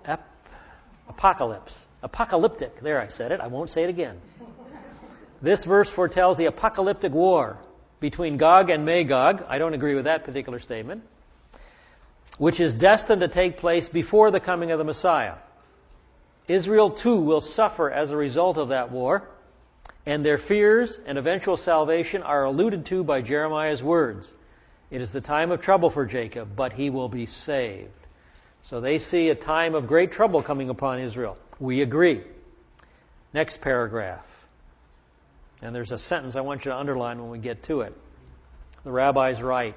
A: apocalypse. Apocalyptic. There, I said it. I won't say it again. This verse foretells the apocalyptic war between Gog and Magog. I don't agree with that particular statement. Which is destined to take place before the coming of the Messiah. Israel too will suffer as a result of that war, and their fears and eventual salvation are alluded to by Jeremiah's words. It is the time of trouble for Jacob, but he will be saved. So they see a time of great trouble coming upon Israel. We agree. Next paragraph. And there's a sentence I want you to underline when we get to it. The rabbis write,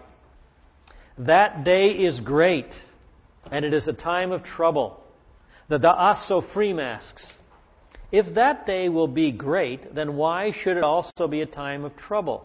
A: that day is great, and it is a time of trouble. The Da'as Sofrim asks, if that day will be great, then why should it also be a time of trouble?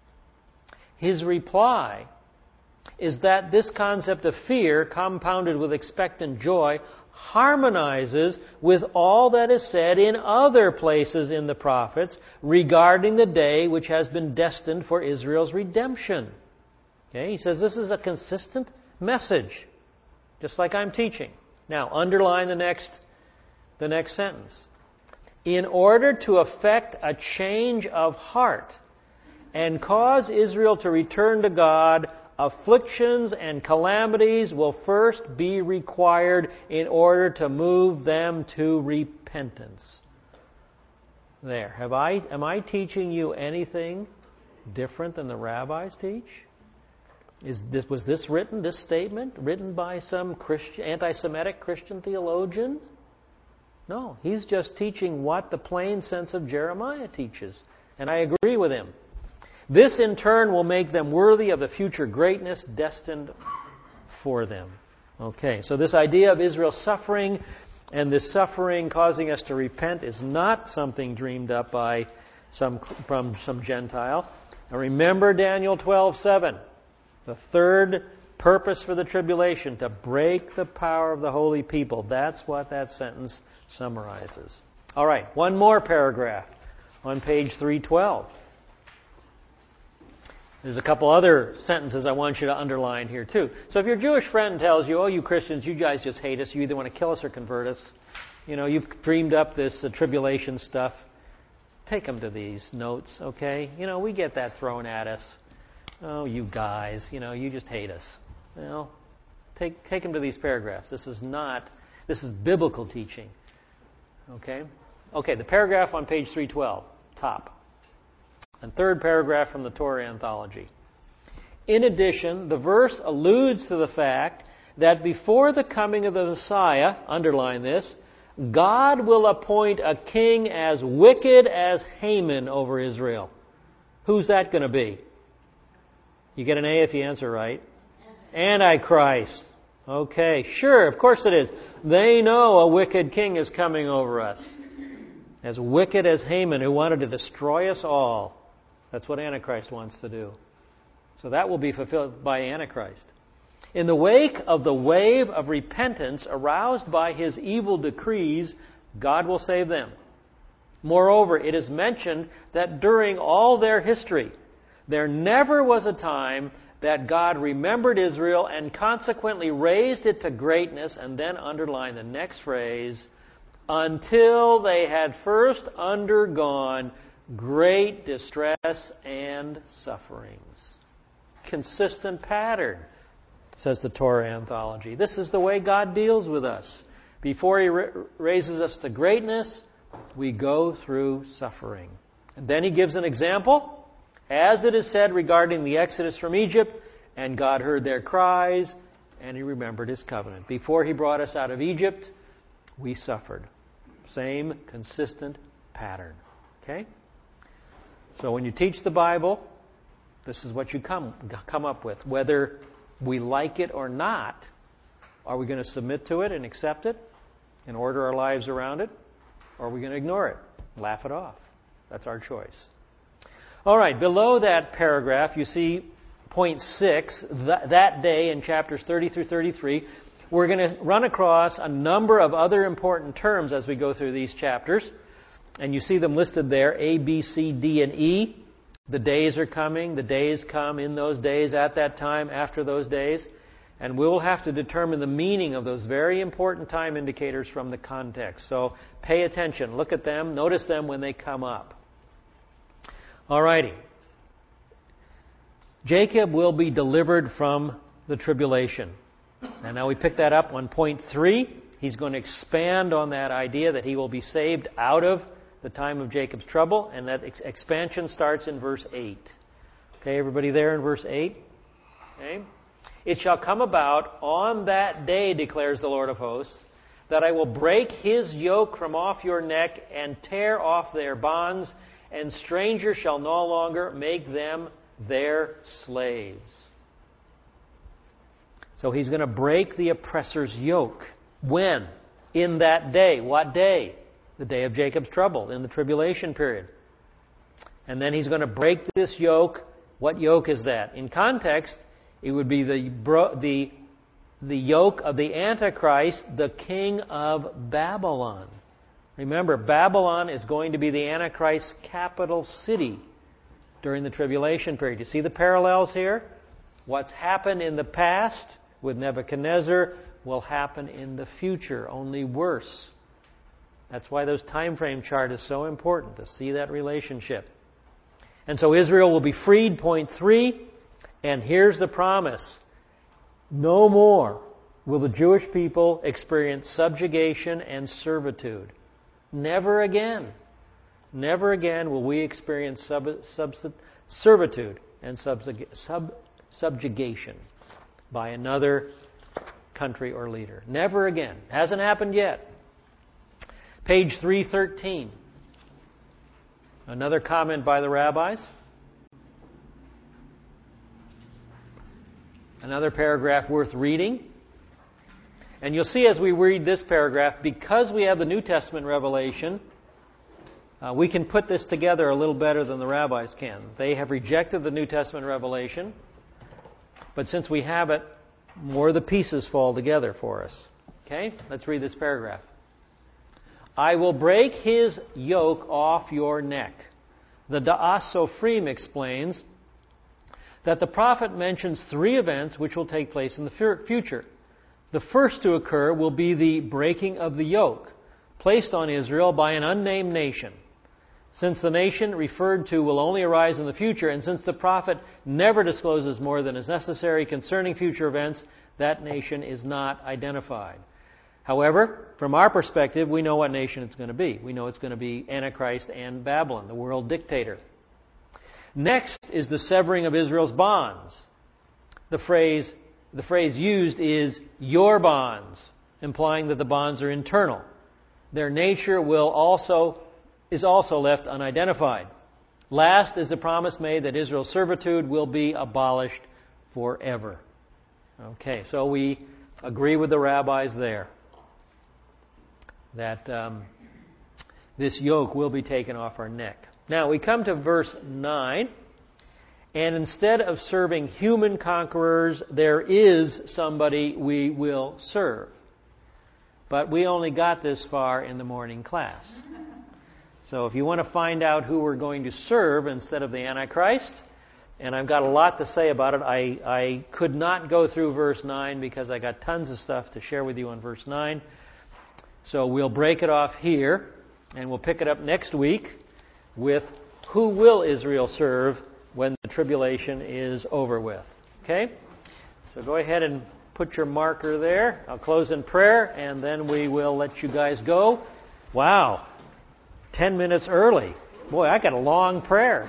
A: His reply is that this concept of fear, compounded with expectant joy, harmonizes with all that is said in other places in the prophets regarding the day which has been destined for Israel's redemption. Okay, he says this is a consistent message, just like I'm teaching. Now, underline the next sentence. In order to effect a change of heart and cause Israel to return to God, afflictions and calamities will first be required in order to move them to repentance. There. Am I teaching you anything different than the rabbis teach? Was this statement written by some anti-Semitic Christian theologian? No, he's just teaching what the plain sense of Jeremiah teaches. And I agree with him. This in turn will make them worthy of the future greatness destined for them. Okay, so this idea of Israel suffering and this suffering causing us to repent is not something dreamed up by from some Gentile. Now remember Daniel 12:7. The third purpose for the tribulation, to break the power of the holy people. That's what that sentence summarizes. All right, one more paragraph on page 312. There's a couple other sentences I want you to underline here too. So if your Jewish friend tells you, oh, you Christians, you guys just hate us, you either want to kill us or convert us, you've dreamed up this tribulation stuff, take them to these notes, okay? We get that thrown at us. Oh, you guys, you just hate us. Take them to these paragraphs. This is biblical teaching. Okay? Okay, the paragraph on page 312, top. And third paragraph from the Torah Anthology. In addition, the verse alludes to the fact that before the coming of the Messiah, underline this, God will appoint a king as wicked as Haman over Israel. Who's that going to be? You get an A if you answer right. Antichrist. Okay, sure, of course it is. They know a wicked king is coming over us. As wicked as Haman, who wanted to destroy us all. That's what Antichrist wants to do. So that will be fulfilled by Antichrist. In the wake of the wave of repentance aroused by his evil decrees, God will save them. Moreover, it is mentioned that during all their history, there never was a time that God remembered Israel and consequently raised it to greatness, and then underline the next phrase, until they had first undergone great distress and sufferings. Consistent pattern, says the Torah Anthology. This is the way God deals with us. Before He raises us to greatness, we go through suffering. And then He gives an example. As it is said regarding the exodus from Egypt, and God heard their cries, and He remembered His covenant. Before He brought us out of Egypt, we suffered. Same consistent pattern. Okay? So when you teach the Bible, this is what you come up with. Whether we like it or not, are we going to submit to it and accept it and order our lives around it? Or are we going to ignore it, laugh it off? That's our choice. All right, below that paragraph, you see point 6, that day in chapters 30 through 33. We're going to run across a number of other important terms as we go through these chapters. And you see them listed there, A, B, C, D, and E. The days are coming. The days come in those days, at that time, after those days. And we will have to determine the meaning of those very important time indicators from the context. So pay attention. Look at them. Notice them when they come up. Alrighty. Jacob will be delivered from the tribulation. And now we pick that up on point 3. He's going to expand on that idea that he will be saved out of the time of Jacob's trouble. And that expansion starts in verse 8. Okay, everybody there in verse 8? Okay. It shall come about on that day, declares the Lord of hosts, that I will break his yoke from off your neck and tear off their bonds, and strangers shall no longer make them their slaves. So he's going to break the oppressor's yoke. When? In that day. What day? The day of Jacob's trouble, in the tribulation period. And then he's going to break this yoke. What yoke is that? In context, it would be the yoke of the Antichrist, the king of Babylon. Remember, Babylon is going to be the Antichrist's capital city during the tribulation period. You see the parallels here? What's happened in the past with Nebuchadnezzar will happen in the future, only worse. That's why those time frame chart is so important, to see that relationship. And so Israel will be freed, point 3. And here's the promise. No more will the Jewish people experience subjugation and servitude. Never again. Never again will we experience servitude and subjugation by another country or leader. Never again. Hasn't happened yet. Page 313. Another comment by the rabbis. Another paragraph worth reading. And you'll see as we read this paragraph, because we have the New Testament revelation, we can put this together a little better than the rabbis can. They have rejected the New Testament revelation, but since we have it, more of the pieces fall together for us. Okay? Let's read this paragraph. I will break his yoke off your neck. The Da'as Sofrim explains that the prophet mentions 3 events which will take place in the future. The first to occur will be the breaking of the yoke placed on Israel by an unnamed nation. Since the nation referred to will only arise in the future, and since the prophet never discloses more than is necessary concerning future events, that nation is not identified. However, from our perspective, we know what nation it's going to be. We know it's going to be Antichrist and Babylon, the world dictator. Next is the severing of Israel's bonds. The phrase used is your bonds, implying that the bonds are internal. Their nature is also left unidentified. Last is the promise made that Israel's servitude will be abolished forever. Okay, so we agree with the rabbis there that this yoke will be taken off our neck. Now we come to verse 9, and instead of serving human conquerors, there is somebody we will serve. But we only got this far in the morning class. So if you want to find out who we're going to serve instead of the Antichrist, and I've got a lot to say about it, I could not go through verse 9 because I got tons of stuff to share with you on verse 9. So we'll break it off here, and we'll pick it up next week with who will Israel serve when the tribulation is over with. Okay? So go ahead and put your marker there. I'll close in prayer, and then we will let you guys go. Wow. 10 minutes early. Boy, I got a long prayer.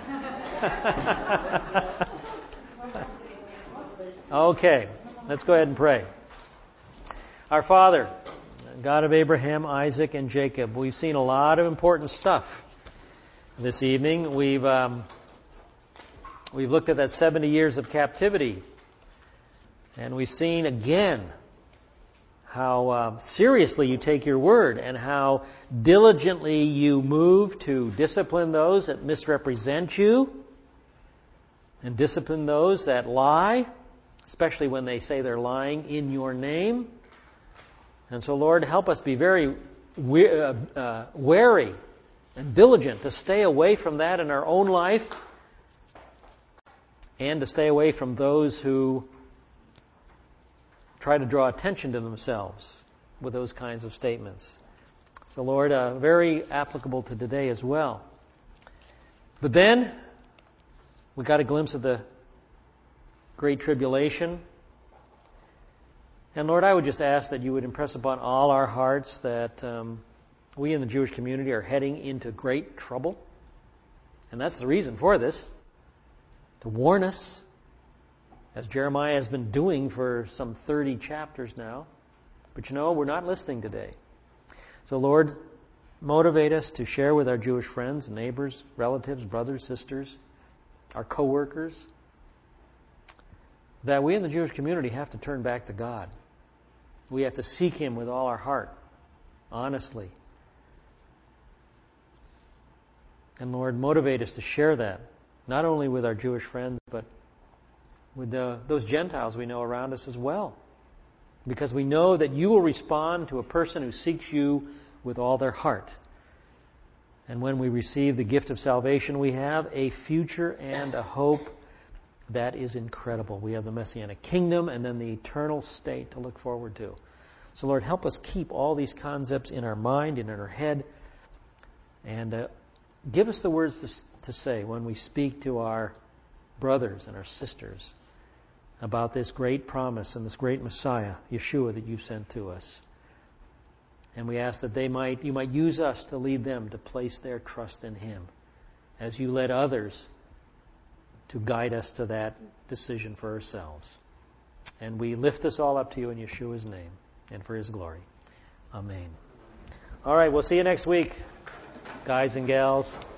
A: Okay, let's go ahead and pray. Our Father, God of Abraham, Isaac, and Jacob, we've seen a lot of important stuff this evening. We've looked at that 70 years of captivity, and we've seen again how seriously you take your word and how diligently you move to discipline those that misrepresent you and discipline those that lie, especially when they say they're lying in your name. And so, Lord, help us be very wary and diligent to stay away from that in our own life and to stay away from those who try to draw attention to themselves with those kinds of statements. So, Lord, very applicable to today as well. But then, we got a glimpse of the Great Tribulation. And Lord, I would just ask that you would impress upon all our hearts that we in the Jewish community are heading into great trouble. And that's the reason for this, to warn us, as Jeremiah has been doing for some 30 chapters now. But we're not listening today. So Lord, motivate us to share with our Jewish friends, neighbors, relatives, brothers, sisters, our co-workers, that we in the Jewish community have to turn back to God. We have to seek Him with all our heart, honestly. And Lord, motivate us to share that, not only with our Jewish friends, but with those Gentiles we know around us as well. Because we know that you will respond to a person who seeks you with all their heart. And when we receive the gift of salvation, we have a future and a hope that is incredible. We have the Messianic kingdom and then the eternal state to look forward to. So Lord, help us keep all these concepts in our mind and in our head. And give us the words to say when we speak to our brothers and our sisters about this great promise and this great Messiah, Yeshua, that you've sent to us. And we ask that you might use us to lead them to place their trust in Him, as you led others to guide us to that decision for ourselves. And we lift this all up to you in Yeshua's name and for His glory. Amen. All right, we'll see you next week, guys and gals.